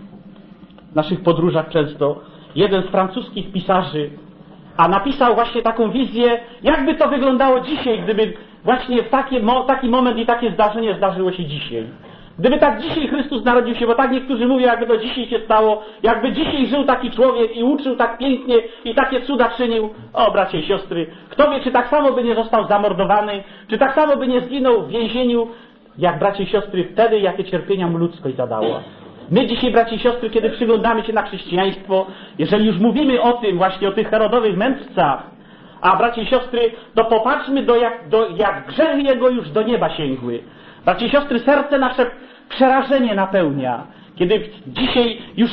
w naszych podróżach często. Jeden z francuskich pisarzy, a napisał właśnie taką wizję, jakby to wyglądało dzisiaj, gdyby właśnie taki, taki moment i takie zdarzenie zdarzyło się dzisiaj. Gdyby tak dzisiaj Chrystus narodził się, bo tak niektórzy mówią, jakby to dzisiaj się stało, jakby dzisiaj żył taki człowiek i uczył tak pięknie i takie cuda czynił, o bracia i siostry, kto wie, czy tak samo by nie został zamordowany, czy tak samo by nie zginął w więzieniu, jak bracia i siostry wtedy, jakie cierpienia mu ludzkość zadała. My dzisiaj, bracia i siostry, kiedy przyglądamy się na chrześcijaństwo, jeżeli już mówimy o tym, właśnie o tych herodowych mędrcach, a bracia i siostry, to popatrzmy, do jak, do, jak grzechy jego już do nieba sięgły. Bracia i siostry, serce nasze przerażenie napełnia. Kiedy dzisiaj już,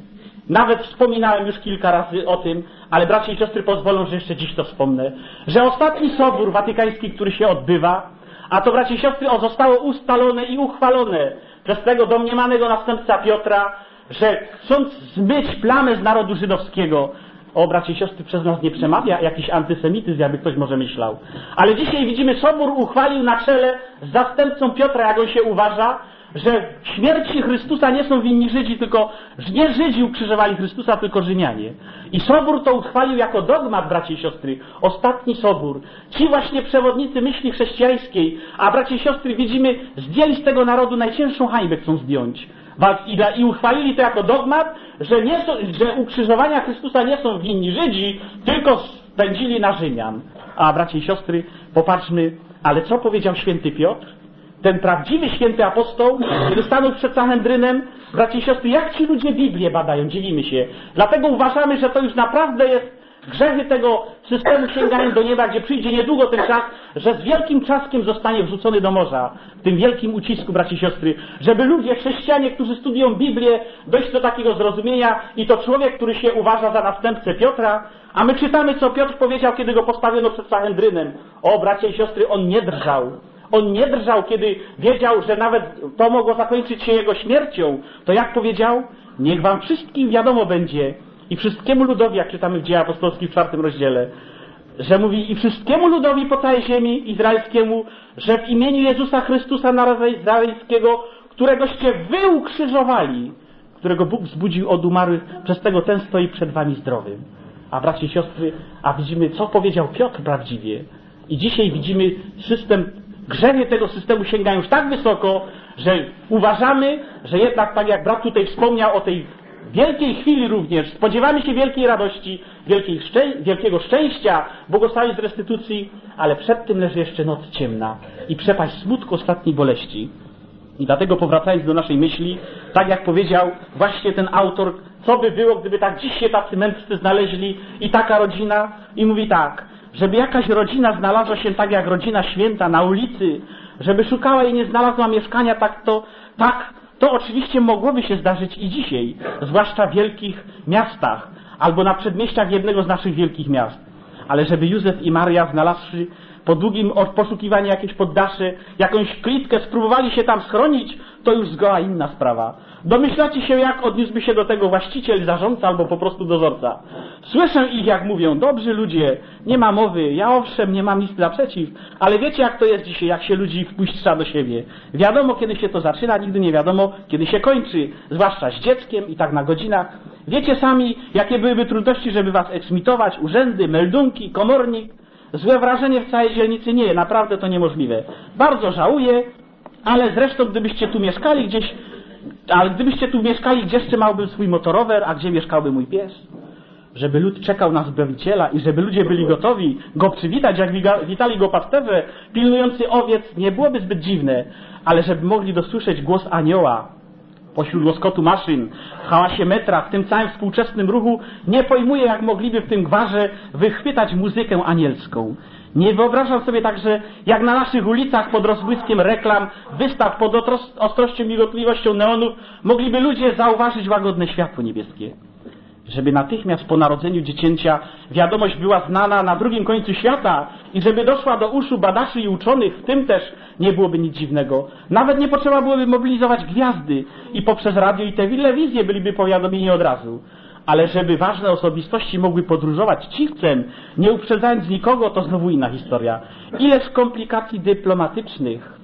nawet wspominałem już kilka razy o tym, ale bracia i siostry pozwolą, że jeszcze dziś to wspomnę, że ostatni Sobór Watykański, który się odbywa, a to, bracia i siostry, o, zostało ustalone i uchwalone przez tego domniemanego następca Piotra, że chcąc zmyć plamę z narodu żydowskiego, o, bracia i siostry, przez nas nie przemawia jakiś antysemityzm, jakby ktoś może myślał. Ale dzisiaj widzimy, Sobór uchwalił na czele z zastępcą Piotra, jak on się uważa, że śmierci Chrystusa nie są winni Żydzi, tylko nie Żydzi ukrzyżowali Chrystusa, tylko Rzymianie. I Sobór to uchwalił jako dogmat, bracia i siostry. Ostatni Sobór. Ci właśnie przewodnicy myśli chrześcijańskiej, a bracia i siostry, widzimy, zdjęli z tego narodu najcięższą hańbę, chcą zdjąć. I, dla, I uchwalili to jako dogmat, że, nie są, że ukrzyżowania Chrystusa nie są winni Żydzi, tylko spędzili na Rzymian. A bracia i siostry, popatrzmy, ale co powiedział święty Piotr? Ten prawdziwy święty apostoł, kiedy stanął przed Sanhedrynem, bracia i siostry, jak ci ludzie Biblię badają, dzielimy się. Dlatego uważamy, że to już naprawdę jest, grzechy tego systemu sięgają do nieba, gdzie przyjdzie niedługo ten czas, że z wielkim trzaskiem zostanie wrzucony do morza, w tym wielkim ucisku, bracia i siostry, żeby ludzie, chrześcijanie, którzy studiują Biblię, dojść do takiego zrozumienia i to człowiek, który się uważa za następcę Piotra, a my czytamy, co Piotr powiedział, kiedy go postawiono przed Sanhedrynem. O, bracia i siostry, on nie drżał. On nie drżał, kiedy wiedział, że nawet to mogło zakończyć się jego śmiercią. To jak powiedział? Niech wam wszystkim wiadomo będzie i wszystkiemu ludowi, jak czytamy w Dziejach Apostolskich w czwartym rozdziale, że mówi i wszystkiemu ludowi po całej ziemi izraelskiemu, że w imieniu Jezusa Chrystusa narodu izraelskiego, któregoście wy ukrzyżowali, którego Bóg wzbudził od umarłych, przez tego ten stoi przed wami zdrowym. A bracia i siostry, a widzimy, co powiedział Piotr prawdziwie. I dzisiaj widzimy system, grzechy tego systemu sięgają już tak wysoko, że uważamy, że jednak, tak jak brat tutaj wspomniał o tej wielkiej chwili również, spodziewamy się wielkiej radości, wielkiej szczę- wielkiego szczęścia, błogosławień z restytucji, ale przed tym leży jeszcze noc ciemna i przepaść smutku ostatniej boleści. I dlatego, powracając do naszej myśli, tak jak powiedział właśnie ten autor, co by było, gdyby tak dziś się tacy mędrcy znaleźli i taka rodzina, i mówi tak, żeby jakaś rodzina znalazła się tak jak rodzina święta na ulicy, żeby szukała i nie znalazła mieszkania, tak to, tak, to oczywiście mogłoby się zdarzyć i dzisiaj, zwłaszcza w wielkich miastach, albo na przedmieściach jednego z naszych wielkich miast. Ale żeby Józef i Maria, znalazłszy po długim poszukiwaniu jakieś poddasze, jakąś klitkę, spróbowali się tam schronić, to już zgoła inna sprawa. Domyślacie się, jak odniósłby się do tego właściciel, zarządca albo po prostu dozorca. Słyszę ich, jak mówią, dobrzy ludzie, nie ma mowy, ja owszem, nie mam nic naprzeciw, ale wiecie, jak to jest dzisiaj, jak się ludzi wpuszcza do siebie. Wiadomo, kiedy się to zaczyna, nigdy nie wiadomo, kiedy się kończy, zwłaszcza z dzieckiem i tak na godzinach. Wiecie sami, jakie byłyby trudności, żeby was eksmitować, urzędy, meldunki, komornik. Złe wrażenie w całej dzielnicy nie, naprawdę to niemożliwe. Bardzo żałuję, ale zresztą gdybyście tu mieszkali gdzieś, ale gdybyście tu mieszkali, gdzie trzymałbym swój motorower, a gdzie mieszkałby mój pies? Żeby lud czekał na Zbawiciela i żeby ludzie byli gotowi go przywitać, jak witali go pasterze pilnujący owiec, nie byłoby zbyt dziwne, ale żeby mogli dosłyszeć głos anioła pośród łoskotu maszyn, w hałasie metra, w tym całym współczesnym ruchu, nie pojmuję, jak mogliby w tym gwarze wychwytać muzykę anielską. Nie wyobrażam sobie także, jak na naszych ulicach pod rozbłyskiem reklam, wystaw, pod ostrością i migotliwością neonów, mogliby ludzie zauważyć łagodne światło niebieskie. Żeby natychmiast po narodzeniu dziecięcia wiadomość była znana na drugim końcu świata i żeby doszła do uszu badaczy i uczonych, w tym też nie byłoby nic dziwnego. Nawet nie potrzeba byłoby mobilizować gwiazdy i poprzez radio i telewizję byliby powiadomieni od razu. Ale żeby ważne osobistości mogły podróżować cichcem, nie uprzedzając nikogo, to znowu inna historia. Ileż komplikacji dyplomatycznych.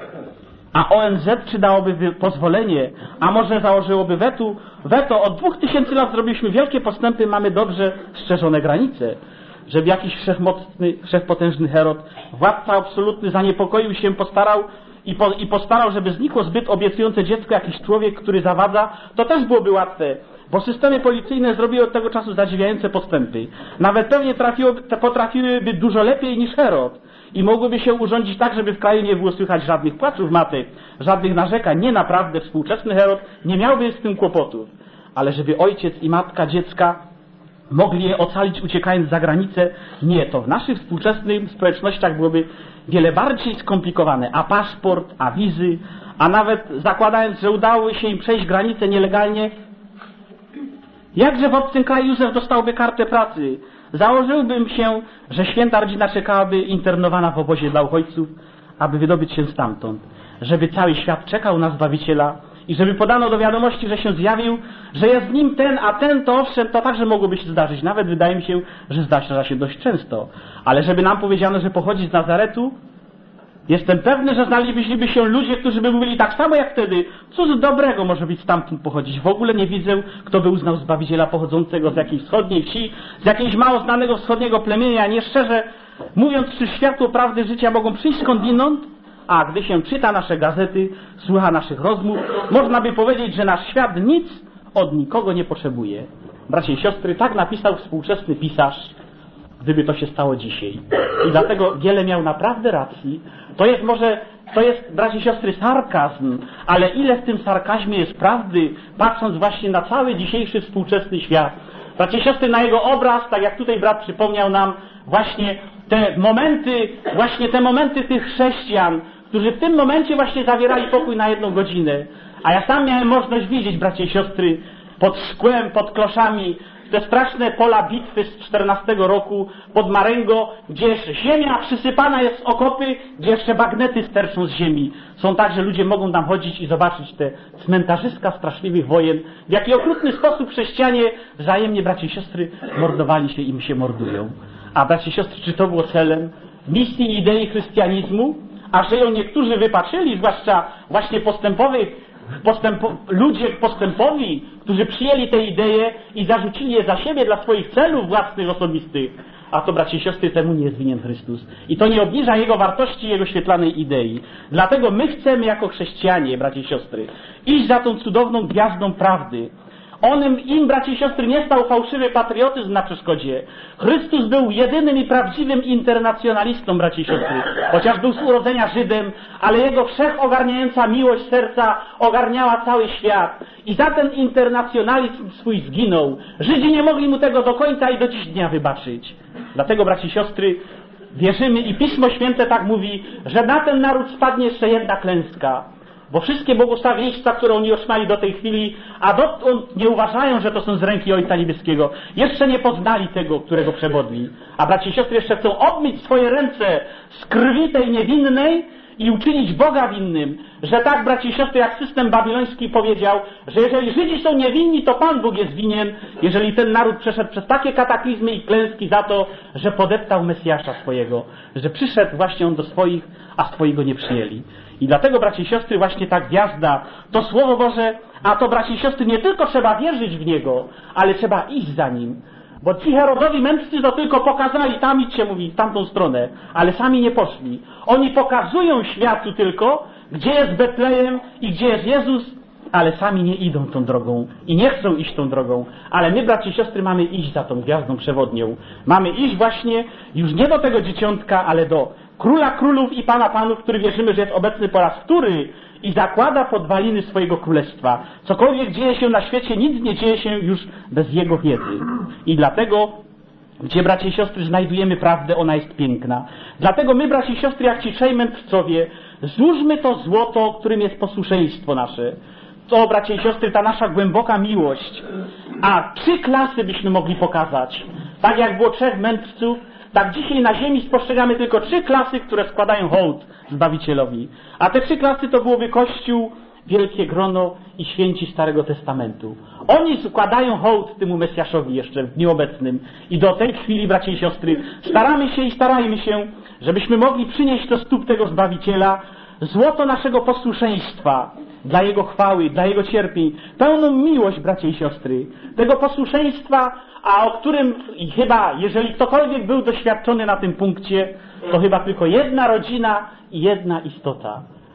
A O N Z czy dałoby pozwolenie, a może założyłoby wetu, weto. Od dwóch tysięcy lat zrobiliśmy wielkie postępy, mamy dobrze strzeżone granice. Żeby jakiś wszechmocny, wszechpotężny Herod, władca absolutny, zaniepokoił się, postarał i, po, i postarał, żeby znikło zbyt obiecujące dziecko, jakiś człowiek, który zawadza, to też byłoby łatwe, bo systemy policyjne zrobiły od tego czasu zadziwiające postępy. Nawet pewnie trafiło, potrafiłyby dużo lepiej niż Herod i mogłyby się urządzić tak, żeby w kraju nie było słychać żadnych płaczów matek, żadnych narzekań. Nie, naprawdę współczesny Herod nie miałby z tym kłopotów. Ale żeby ojciec i matka dziecka mogli je ocalić uciekając za granicę, nie, to w naszych współczesnych społecznościach byłoby wiele bardziej skomplikowane. A paszport, a wizy, a nawet zakładając, że udało się im przejść granicę nielegalnie, jakże w obcym kraju Józef dostałby kartę pracy? Założyłbym się, że święta rodzina czekałaby internowana w obozie dla uchodźców, aby wydobyć się stamtąd. Żeby cały świat czekał na Zbawiciela i żeby podano do wiadomości, że się zjawił, że jest w nim ten, a ten, to owszem, to także mogłoby się zdarzyć. Nawet wydaje mi się, że zdarza się dość często. Ale żeby nam powiedziano, że pochodzi z Nazaretu, jestem pewny, że znaleźliby się ludzie, którzy by mówili tak samo jak wtedy, cóż dobrego może być stamtąd pochodzić. W ogóle nie widzę, kto by uznał Zbawiciela pochodzącego z jakiejś wschodniej wsi, z jakiegoś mało znanego wschodniego plemienia. Nie szczerze mówiąc, czy światło prawdy życia mogą przyjść skądinąd? A gdy się czyta nasze gazety, słucha naszych rozmów, można by powiedzieć, że nasz świat nic od nikogo nie potrzebuje. Bracia i siostry, tak napisał współczesny pisarz, gdyby to się stało dzisiaj. I dlatego wiele miał naprawdę racji. To jest może, to jest, bracia i siostry, sarkazm, ale ile w tym sarkazmie jest prawdy, patrząc właśnie na cały dzisiejszy współczesny świat. Bracia i siostry, na jego obraz, tak jak tutaj brat przypomniał nam, właśnie te momenty, właśnie te momenty tych chrześcijan, którzy w tym momencie właśnie zawierali pokój na jedną godzinę. A ja sam miałem możliwość widzieć, bracia i siostry, pod szkłem, pod kloszami, te straszne pola bitwy z czternastego roku pod Marengo, gdzie ziemia przysypana jest w okopy, gdzie jeszcze bagnety sterczą z ziemi. Są tak, że ludzie mogą tam chodzić i zobaczyć te cmentarzyska straszliwych wojen, w jaki okrutny sposób chrześcijanie wzajemnie, bracia i siostry, mordowali się i im się mordują. A bracia i siostry, czy to było celem misji i idei chrystianizmu? A że ją niektórzy wypatrzyli, zwłaszcza właśnie postępowych Postępo, ludzie postępowi, którzy przyjęli te idee i zarzucili je za siebie dla swoich celów własnych, osobistych. A to, bracia i siostry, temu nie jest winien Chrystus. I to nie obniża Jego wartości, Jego świetlanej idei. Dlatego my chcemy jako chrześcijanie, bracia i siostry, iść za tą cudowną gwiazdą prawdy. Onym im, bracia i siostry, nie stał fałszywy patriotyzm na przeszkodzie. Chrystus był jedynym i prawdziwym internacjonalistą, bracia i siostry. Chociaż był z urodzenia Żydem, ale jego wszechogarniająca miłość serca ogarniała cały świat. I za ten internacjonalizm swój zginął. Żydzi nie mogli mu tego do końca i do dziś dnia wybaczyć. Dlatego, bracia i siostry, wierzymy i Pismo Święte tak mówi, że na ten naród spadnie jeszcze jedna klęska. Bo wszystkie błogosławieństwa, które oni otrzymali do tej chwili, a dotąd nie uważają, że to są z ręki Ojca Niebieskiego. Jeszcze nie poznali tego, którego przebodli. A bracia i siostry jeszcze chcą obmyć swoje ręce z krwi tej niewinnej i uczynić Boga winnym. Że tak, bracia i siostry, jak system babiloński powiedział, że jeżeli Żydzi są niewinni, to Pan Bóg jest winien, jeżeli ten naród przeszedł przez takie kataklizmy i klęski za to, że podeptał Mesjasza swojego. Że przyszedł właśnie on do swoich, a swojego go nie przyjęli. I dlatego, bracia i siostry, właśnie ta gwiazda, to Słowo Boże, a to, bracia i siostry, nie tylko trzeba wierzyć w Niego, ale trzeba iść za Nim. Bo ci Herodowi mędrcy to tylko pokazali, tam idźcie, mówi, w tamtą stronę, ale sami nie poszli. Oni pokazują światu tylko, gdzie jest Betlejem i gdzie jest Jezus, ale sami nie idą tą drogą i nie chcą iść tą drogą. Ale my, bracia i siostry, mamy iść za tą gwiazdą przewodnią. Mamy iść właśnie już nie do tego dzieciątka, ale do Króla Królów i Pana Panów, który wierzymy, że jest obecny po raz wtóry i zakłada podwaliny swojego królestwa. Cokolwiek dzieje się na świecie, nic nie dzieje się już bez Jego wiedzy. I dlatego, gdzie, bracia i siostry, znajdujemy prawdę, ona jest piękna. Dlatego my, bracia i siostry, jak ci trzej mędrcowie, złóżmy to złoto, którym jest posłuszeństwo nasze. To, bracia i siostry, ta nasza głęboka miłość. A trzy klasy byśmy mogli pokazać. Tak jak było trzech mędrców, tak dzisiaj na ziemi spostrzegamy tylko trzy klasy, które składają hołd Zbawicielowi. A te trzy klasy to byłoby Kościół, wielkie grono i święci Starego Testamentu. Oni składają hołd temu Mesjaszowi jeszcze w dniu obecnym. I do tej chwili, bracia i siostry, staramy się i starajmy się, żebyśmy mogli przynieść do stóp tego Zbawiciela złoto naszego posłuszeństwa dla Jego chwały, dla Jego cierpień, pełną miłość, bracia i siostry, tego posłuszeństwa, a o którym chyba, jeżeli ktokolwiek był doświadczony na tym punkcie, to chyba tylko jedna rodzina i jedna istota.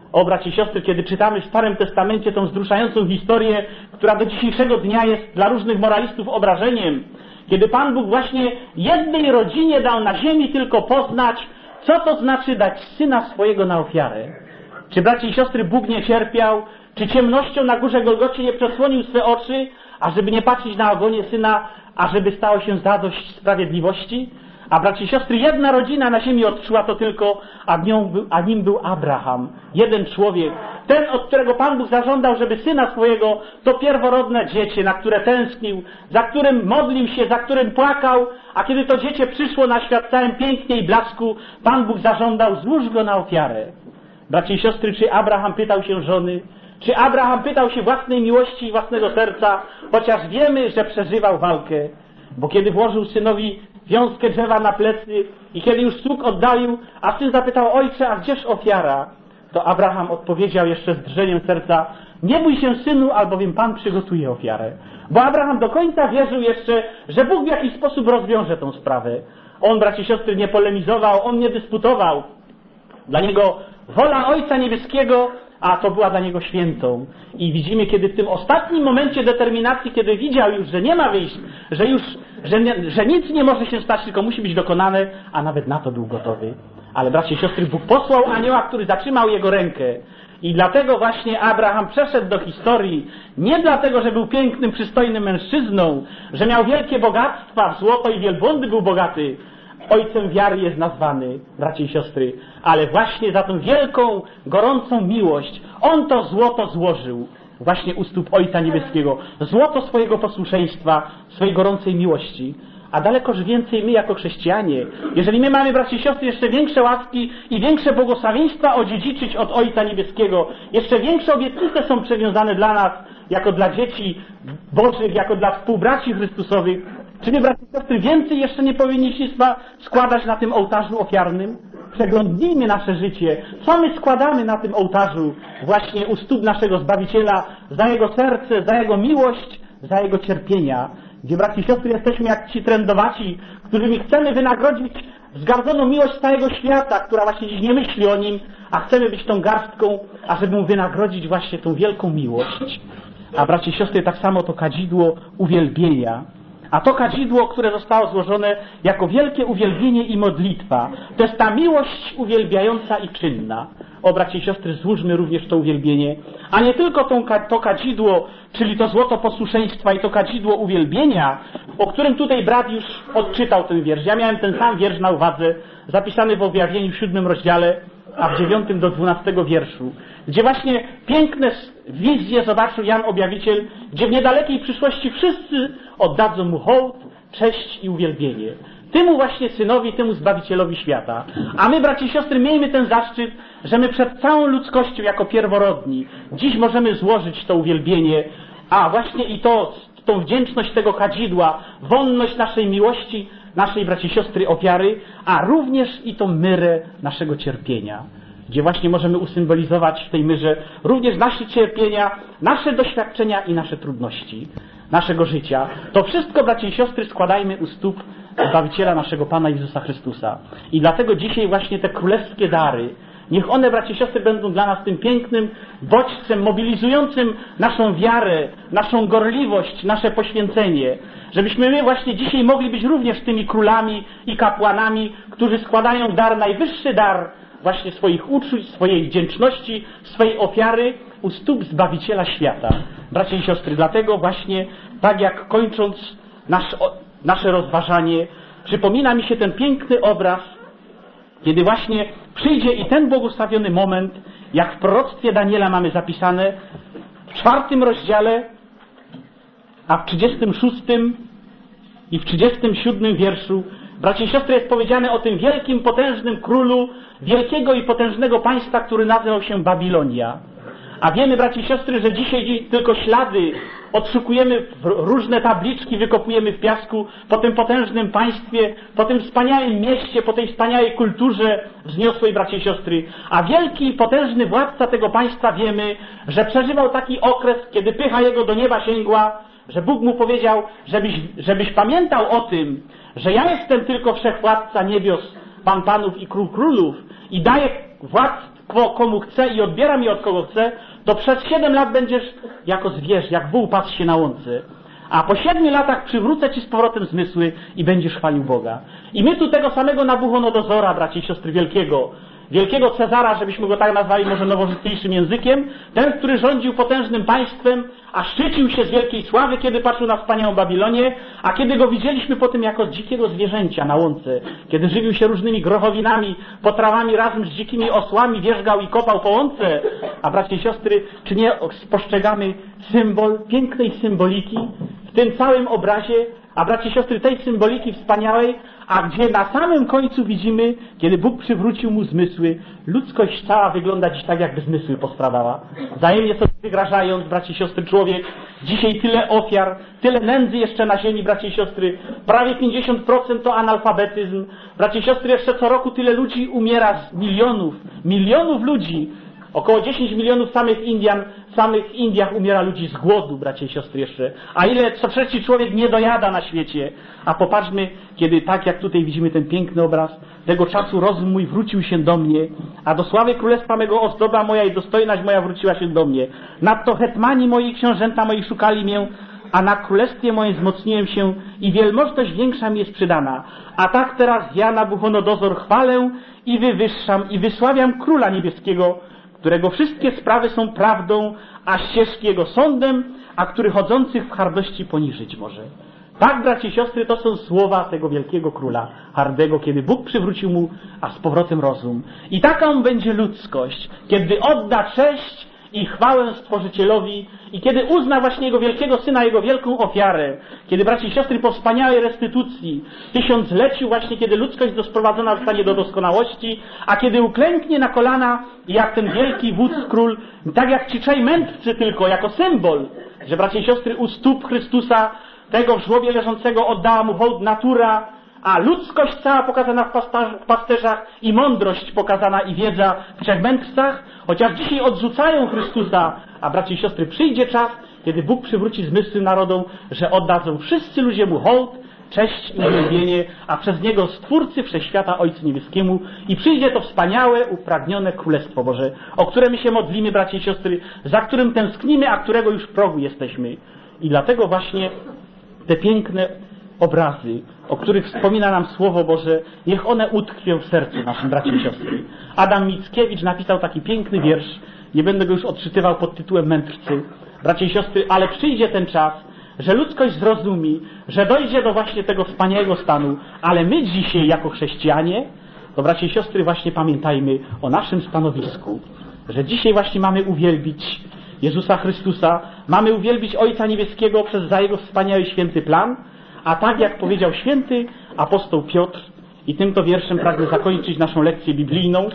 O braci i siostry, kiedy czytamy w Starym Testamencie tą wzruszającą historię, która do dzisiejszego dnia jest dla różnych moralistów obrażeniem, kiedy Pan Bóg właśnie jednej rodzinie dał na ziemi tylko poznać, co to znaczy dać Syna swojego na ofiarę. Czy braci i siostry, Bóg nie cierpiał? Czy ciemnością na górze Golgocie nie przesłonił swe oczy, ażeby nie patrzeć na ogonie Syna, ażeby stało się zadość sprawiedliwości? A braci i siostry, jedna rodzina na ziemi odczuła to tylko, a, nią był, a nim był Abraham. Jeden człowiek. Ten, od którego Pan Bóg zażądał, żeby Syna swojego, to pierworodne dziecię, na które tęsknił, za którym modlił się, za którym płakał, a kiedy to dziecię przyszło na świat całym pięknie i blasku, Pan Bóg zażądał, złóż go na ofiarę. Braci i siostry, czy Abraham pytał się żony? Czy Abraham pytał się własnej miłości i własnego serca? Chociaż wiemy, że przeżywał walkę. Bo kiedy włożył synowi wiązkę drzewa na plecy i kiedy już sług oddalił, a syn zapytał: ojcze, a gdzież ofiara? To Abraham odpowiedział jeszcze z drżeniem serca: nie bój się, synu, albowiem Pan przygotuje ofiarę. Bo Abraham do końca wierzył jeszcze, że Bóg w jakiś sposób rozwiąże tą sprawę. On, braci i siostry, nie polemizował, on nie dysputował. Dla niego wola Ojca Niebieskiego, a to była dla niego świętą. I widzimy, kiedy w tym ostatnim momencie determinacji, kiedy widział już, że nie ma wyjść, że już, że, nie, że nic nie może się stać, tylko musi być dokonane, a nawet na to był gotowy. Ale bracia i siostry, Bóg posłał anioła, który zatrzymał jego rękę. I dlatego właśnie Abraham przeszedł do historii. Nie dlatego, że był pięknym, przystojnym mężczyzną, że miał wielkie bogactwa, w złoto i wielbłądy był bogaty. Ojcem wiary jest nazwany, bracia i siostry, ale właśnie za tą wielką, gorącą miłość on to złoto złożył właśnie u stóp Ojca Niebieskiego. Złoto swojego posłuszeństwa, swojej gorącej miłości. A dalekoż więcej my jako chrześcijanie, jeżeli my mamy, bracia i siostry, jeszcze większe łaski i większe błogosławieństwa odziedziczyć od Ojca Niebieskiego, jeszcze większe obietnice są przewiązane dla nas, jako dla dzieci Bożych, jako dla współbraci Chrystusowych. Czy my, bracia i siostry, więcej jeszcze nie powinniśmy składać na tym ołtarzu ofiarnym? Przeglądnijmy nasze życie. Co my składamy na tym ołtarzu właśnie u stóp naszego Zbawiciela za Jego serce, za Jego miłość, za Jego cierpienia? Gdzie, bracia i siostry, jesteśmy jak ci trędowaci, którymi chcemy wynagrodzić wzgardzoną miłość całego świata, która właśnie dziś nie myśli o Nim, a chcemy być tą garstką, ażeby Mu wynagrodzić właśnie tą wielką miłość. A bracia i siostry, tak samo to kadzidło uwielbienia. A to kadzidło, które zostało złożone jako wielkie uwielbienie i modlitwa, to jest ta miłość uwielbiająca i czynna. O, bracia i siostry, złóżmy również to uwielbienie, a nie tylko tą, to kadzidło, czyli to złoto posłuszeństwa i to kadzidło uwielbienia, o którym tutaj brat już odczytał ten wiersz. Ja miałem ten sam wiersz na uwadze, zapisany w objawieniu w siódmym rozdziale, a w dziewiątym do dwunastego wierszu, gdzie właśnie piękne wizje zobaczył Jan Objawiciel, gdzie w niedalekiej przyszłości wszyscy oddadzą Mu hołd, cześć i uwielbienie. Temu właśnie Synowi, temu Zbawicielowi świata. A my, bracia i siostry, miejmy ten zaszczyt, że my przed całą ludzkością jako pierworodni dziś możemy złożyć to uwielbienie, a właśnie i to, tą wdzięczność tego kadzidła, wonność naszej miłości, naszej, braci i siostry, ofiary, a również i tą myrę naszego cierpienia, gdzie właśnie możemy usymbolizować w tej myrze również nasze cierpienia, nasze doświadczenia i nasze trudności naszego życia. To wszystko, bracia i siostry, składajmy u stóp Zbawiciela naszego Pana Jezusa Chrystusa. I dlatego dzisiaj właśnie te królewskie dary, niech one, bracia i siostry, będą dla nas tym pięknym bodźcem mobilizującym naszą wiarę, naszą gorliwość, nasze poświęcenie, żebyśmy my właśnie dzisiaj mogli być również tymi królami i kapłanami, którzy składają dar, najwyższy dar właśnie swoich uczuć, swojej wdzięczności, swojej ofiary u stóp Zbawiciela świata. Bracia i siostry, dlatego właśnie tak jak kończąc nasz, nasze rozważanie, przypomina mi się ten piękny obraz, kiedy właśnie przyjdzie i ten błogosławiony moment, jak w proroctwie Daniela mamy zapisane w czwartym rozdziale, a w trzydziestym szóstym i w trzydziestym siódmym wierszu, bracia i siostry, jest powiedziane o tym wielkim, potężnym królu wielkiego i potężnego państwa, który nazywał się Babilonia. A wiemy, bracia i siostry, że dzisiaj tylko ślady odszukujemy, różne tabliczki wykopujemy w piasku po tym potężnym państwie, po tym wspaniałym mieście, po tej wspaniałej kulturze wzniosłej, bracia i siostry. A wielki i potężny władca tego państwa, wiemy, że przeżywał taki okres, kiedy pycha jego do nieba sięgła, że Bóg mu powiedział, żebyś, żebyś pamiętał o tym, że ja jestem tylko wszechwładca niebios, Pan panów i król królów i daję władz, komu chcę i odbieram je od kogo chcę, to przez siedem lat będziesz jako zwierz, jak wół pas się na łące. A po siedmiu latach przywrócę ci z powrotem zmysły i będziesz chwalił Boga. I my tu tego samego Nabuchodonozora, bracie i siostry, wielkiego, wielkiego Cezara, żebyśmy go tak nazwali może nowożytniejszym językiem, ten, który rządził potężnym państwem, a szczycił się z wielkiej sławy, kiedy patrzył na wspaniałą Babilonię, a kiedy go widzieliśmy potem jako dzikiego zwierzęcia na łące, kiedy żywił się różnymi grochowinami, potrawami razem z dzikimi osłami, wierzgał i kopał po łące. A bracie i siostry, czy nie spostrzegamy symbol, pięknej symboliki w tym całym obrazie, a bracie i siostry, tej symboliki wspaniałej, a gdzie na samym końcu widzimy, kiedy Bóg przywrócił mu zmysły, ludzkość cała wygląda dziś tak, jakby zmysły postradała. Wzajemnie sobie wygrażając, bracie i siostry, człowiek, dzisiaj tyle ofiar, tyle nędzy jeszcze na ziemi, bracie i siostry, prawie pięćdziesiąt procent to analfabetyzm. Bracie i siostry, jeszcze co roku tyle ludzi umiera z milionów, milionów ludzi. Około dziesięć milionów samych Indian, w samych Indiach umiera ludzi z głodu, bracie i siostry, jeszcze. A ile co trzeci człowiek nie dojada na świecie. A popatrzmy, kiedy tak jak tutaj widzimy ten piękny obraz, tego czasu rozum mój wrócił się do mnie, a do sławy królestwa mego ozdoba moja i dostojność moja wróciła się do mnie. Nadto hetmani moi, książęta moi szukali mię, a na królestwie moim wzmocniłem się i wielmożność większa mi jest przydana. A tak teraz ja, Nabuchodonozor, chwalę i wywyższam i wysławiam Króla Niebieskiego, którego wszystkie sprawy są prawdą, a ścieżki jego sądem, a który chodzących w hardości poniżyć może. Tak, bracie i siostry, to są słowa tego wielkiego króla hardego, kiedy Bóg przywrócił mu, a z powrotem rozum. I taką będzie ludzkość, kiedy odda cześć i chwałę Stworzycielowi i kiedy uzna właśnie Jego wielkiego Syna, Jego wielką ofiarę, kiedy, bracie i siostry, po wspaniałej restytucji, tysiącleciu właśnie, kiedy ludzkość sprowadzona zostanie do doskonałości, a kiedy uklęknie na kolana, jak ten wielki wódz, król, tak jak ci trzej mędrcy tylko, jako symbol, że, bracie i siostry, u stóp Chrystusa, tego w żłobie leżącego oddała mu hołd natura, a ludzkość cała pokazana w pasterzach i mądrość pokazana i wiedza w trzech mędrcach, chociaż dzisiaj odrzucają Chrystusa, a bracie i siostry, przyjdzie czas, kiedy Bóg przywróci zmysły narodom, że oddadzą wszyscy ludzie mu hołd, cześć i uwielbienie, a przez niego Stwórcy Wszechświata Ojcu Niebieskiemu i przyjdzie to wspaniałe, upragnione Królestwo Boże, o które my się modlimy, bracie i siostry, za którym tęsknimy, a którego już w progu jesteśmy. I dlatego właśnie te piękne obrazy, o których wspomina nam Słowo Boże, niech one utkwią w sercu naszym, bracie i siostry. Adam Mickiewicz napisał taki piękny wiersz, nie będę go już odczytywał pod tytułem Mędrcy. Bracie i siostry, ale przyjdzie ten czas, że ludzkość zrozumi, że dojdzie do właśnie tego wspaniałego stanu, ale my dzisiaj jako chrześcijanie, to bracie i siostry, właśnie pamiętajmy o naszym stanowisku, że dzisiaj właśnie mamy uwielbić Jezusa Chrystusa, mamy uwielbić Ojca Niebieskiego przez za Jego wspaniały święty plan, a tak jak powiedział święty apostoł Piotr, i tym to wierszem pragnę zakończyć naszą lekcję biblijną,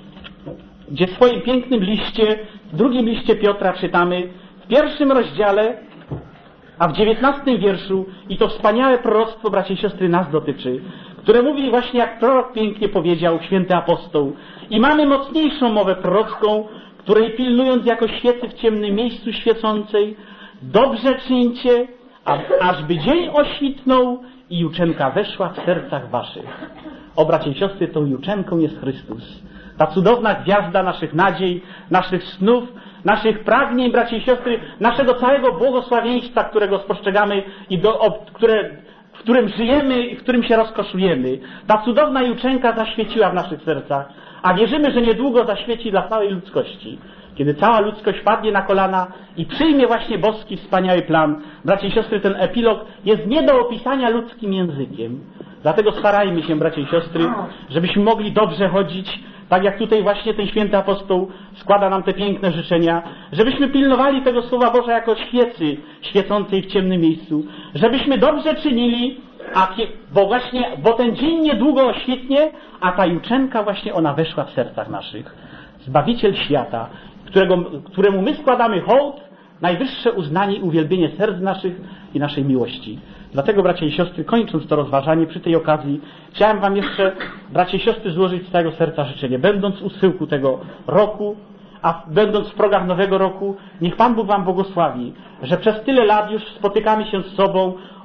gdzie w swoim pięknym liście, w drugim liście Piotra czytamy, w pierwszym rozdziale, a w dziewiętnastym wierszu, i to wspaniałe proroctwo, bracie i siostry, nas dotyczy, które mówi właśnie, jak prorok pięknie powiedział, święty apostoł, i mamy mocniejszą mowę prorocką, której pilnując jako świecy w ciemnym miejscu świecącej, dobrze czyńcie, ażby dzień oświtnął i juczenka weszła w sercach waszych. O, bracie i siostry, tą juczenką jest Chrystus. Ta cudowna gwiazda naszych nadziei, naszych snów, naszych pragnień, bracie i siostry, naszego całego błogosławieństwa, którego spostrzegamy i do, o, które, w którym żyjemy i w którym się rozkoszujemy. Ta cudowna juczenka zaświeciła w naszych sercach, a wierzymy, że niedługo zaświeci dla całej ludzkości. Kiedy cała ludzkość padnie na kolana i przyjmie właśnie boski, wspaniały plan. Bracie i siostry, ten epilog jest nie do opisania ludzkim językiem. Dlatego starajmy się, bracie i siostry, żebyśmy mogli dobrze chodzić, tak jak tutaj właśnie ten święty apostoł składa nam te piękne życzenia, żebyśmy pilnowali tego Słowa Boża jako świecy świecącej w ciemnym miejscu, żebyśmy dobrze czynili, a, bo właśnie, bo ten dzień niedługo oświetnie, a ta juczenka właśnie ona weszła w sercach naszych. Zbawiciel świata, którego, któremu my składamy hołd, najwyższe uznanie i uwielbienie serc naszych i naszej miłości. Dlatego, bracia i siostry, kończąc to rozważanie przy tej okazji, chciałem wam jeszcze, bracia i siostry, złożyć z całego serca życzenie. Będąc u schyłku tego roku, a będąc w progach nowego roku, niech Pan Bóg wam błogosławi, że przez tyle lat już spotykamy się z sobą,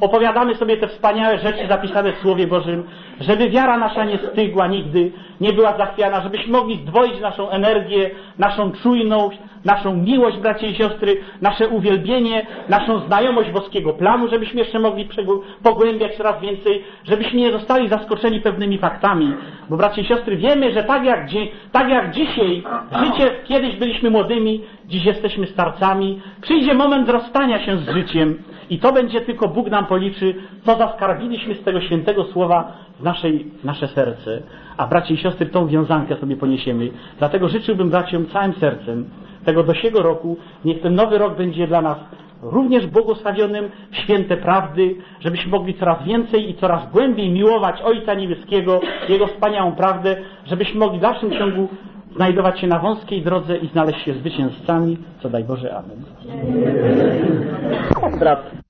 opowiadamy sobie te wspaniałe rzeczy zapisane w Słowie Bożym, żeby wiara nasza nie stygła nigdy, nie była zachwiana, żebyśmy mogli zdwoić naszą energię, naszą czujność, naszą miłość, bracia i siostry, nasze uwielbienie, naszą znajomość boskiego planu, żebyśmy jeszcze mogli pogłębiać coraz więcej, żebyśmy nie zostali zaskoczeni pewnymi faktami. Bo, bracia i siostry, wiemy, że tak jak, tak jak dzisiaj życie, kiedyś byliśmy młodymi, dziś jesteśmy starcami, przyjdzie moment rozstania się z życiem i to będzie tylko Bóg nam policzy, co zaskarbiliśmy z tego świętego słowa w naszej, nasze serce. A bracia i siostry, tą wiązankę sobie poniesiemy. Dlatego życzyłbym braciom całym sercem tego dosiego roku, niech ten nowy rok będzie dla nas również błogosławionym w święte prawdy, żebyśmy mogli coraz więcej i coraz głębiej miłować Ojca Niebieskiego, Jego wspaniałą prawdę, żebyśmy mogli w dalszym ciągu znajdować się na wąskiej drodze i znaleźć się zwycięzcami, co daj Boże. Amen. Brat.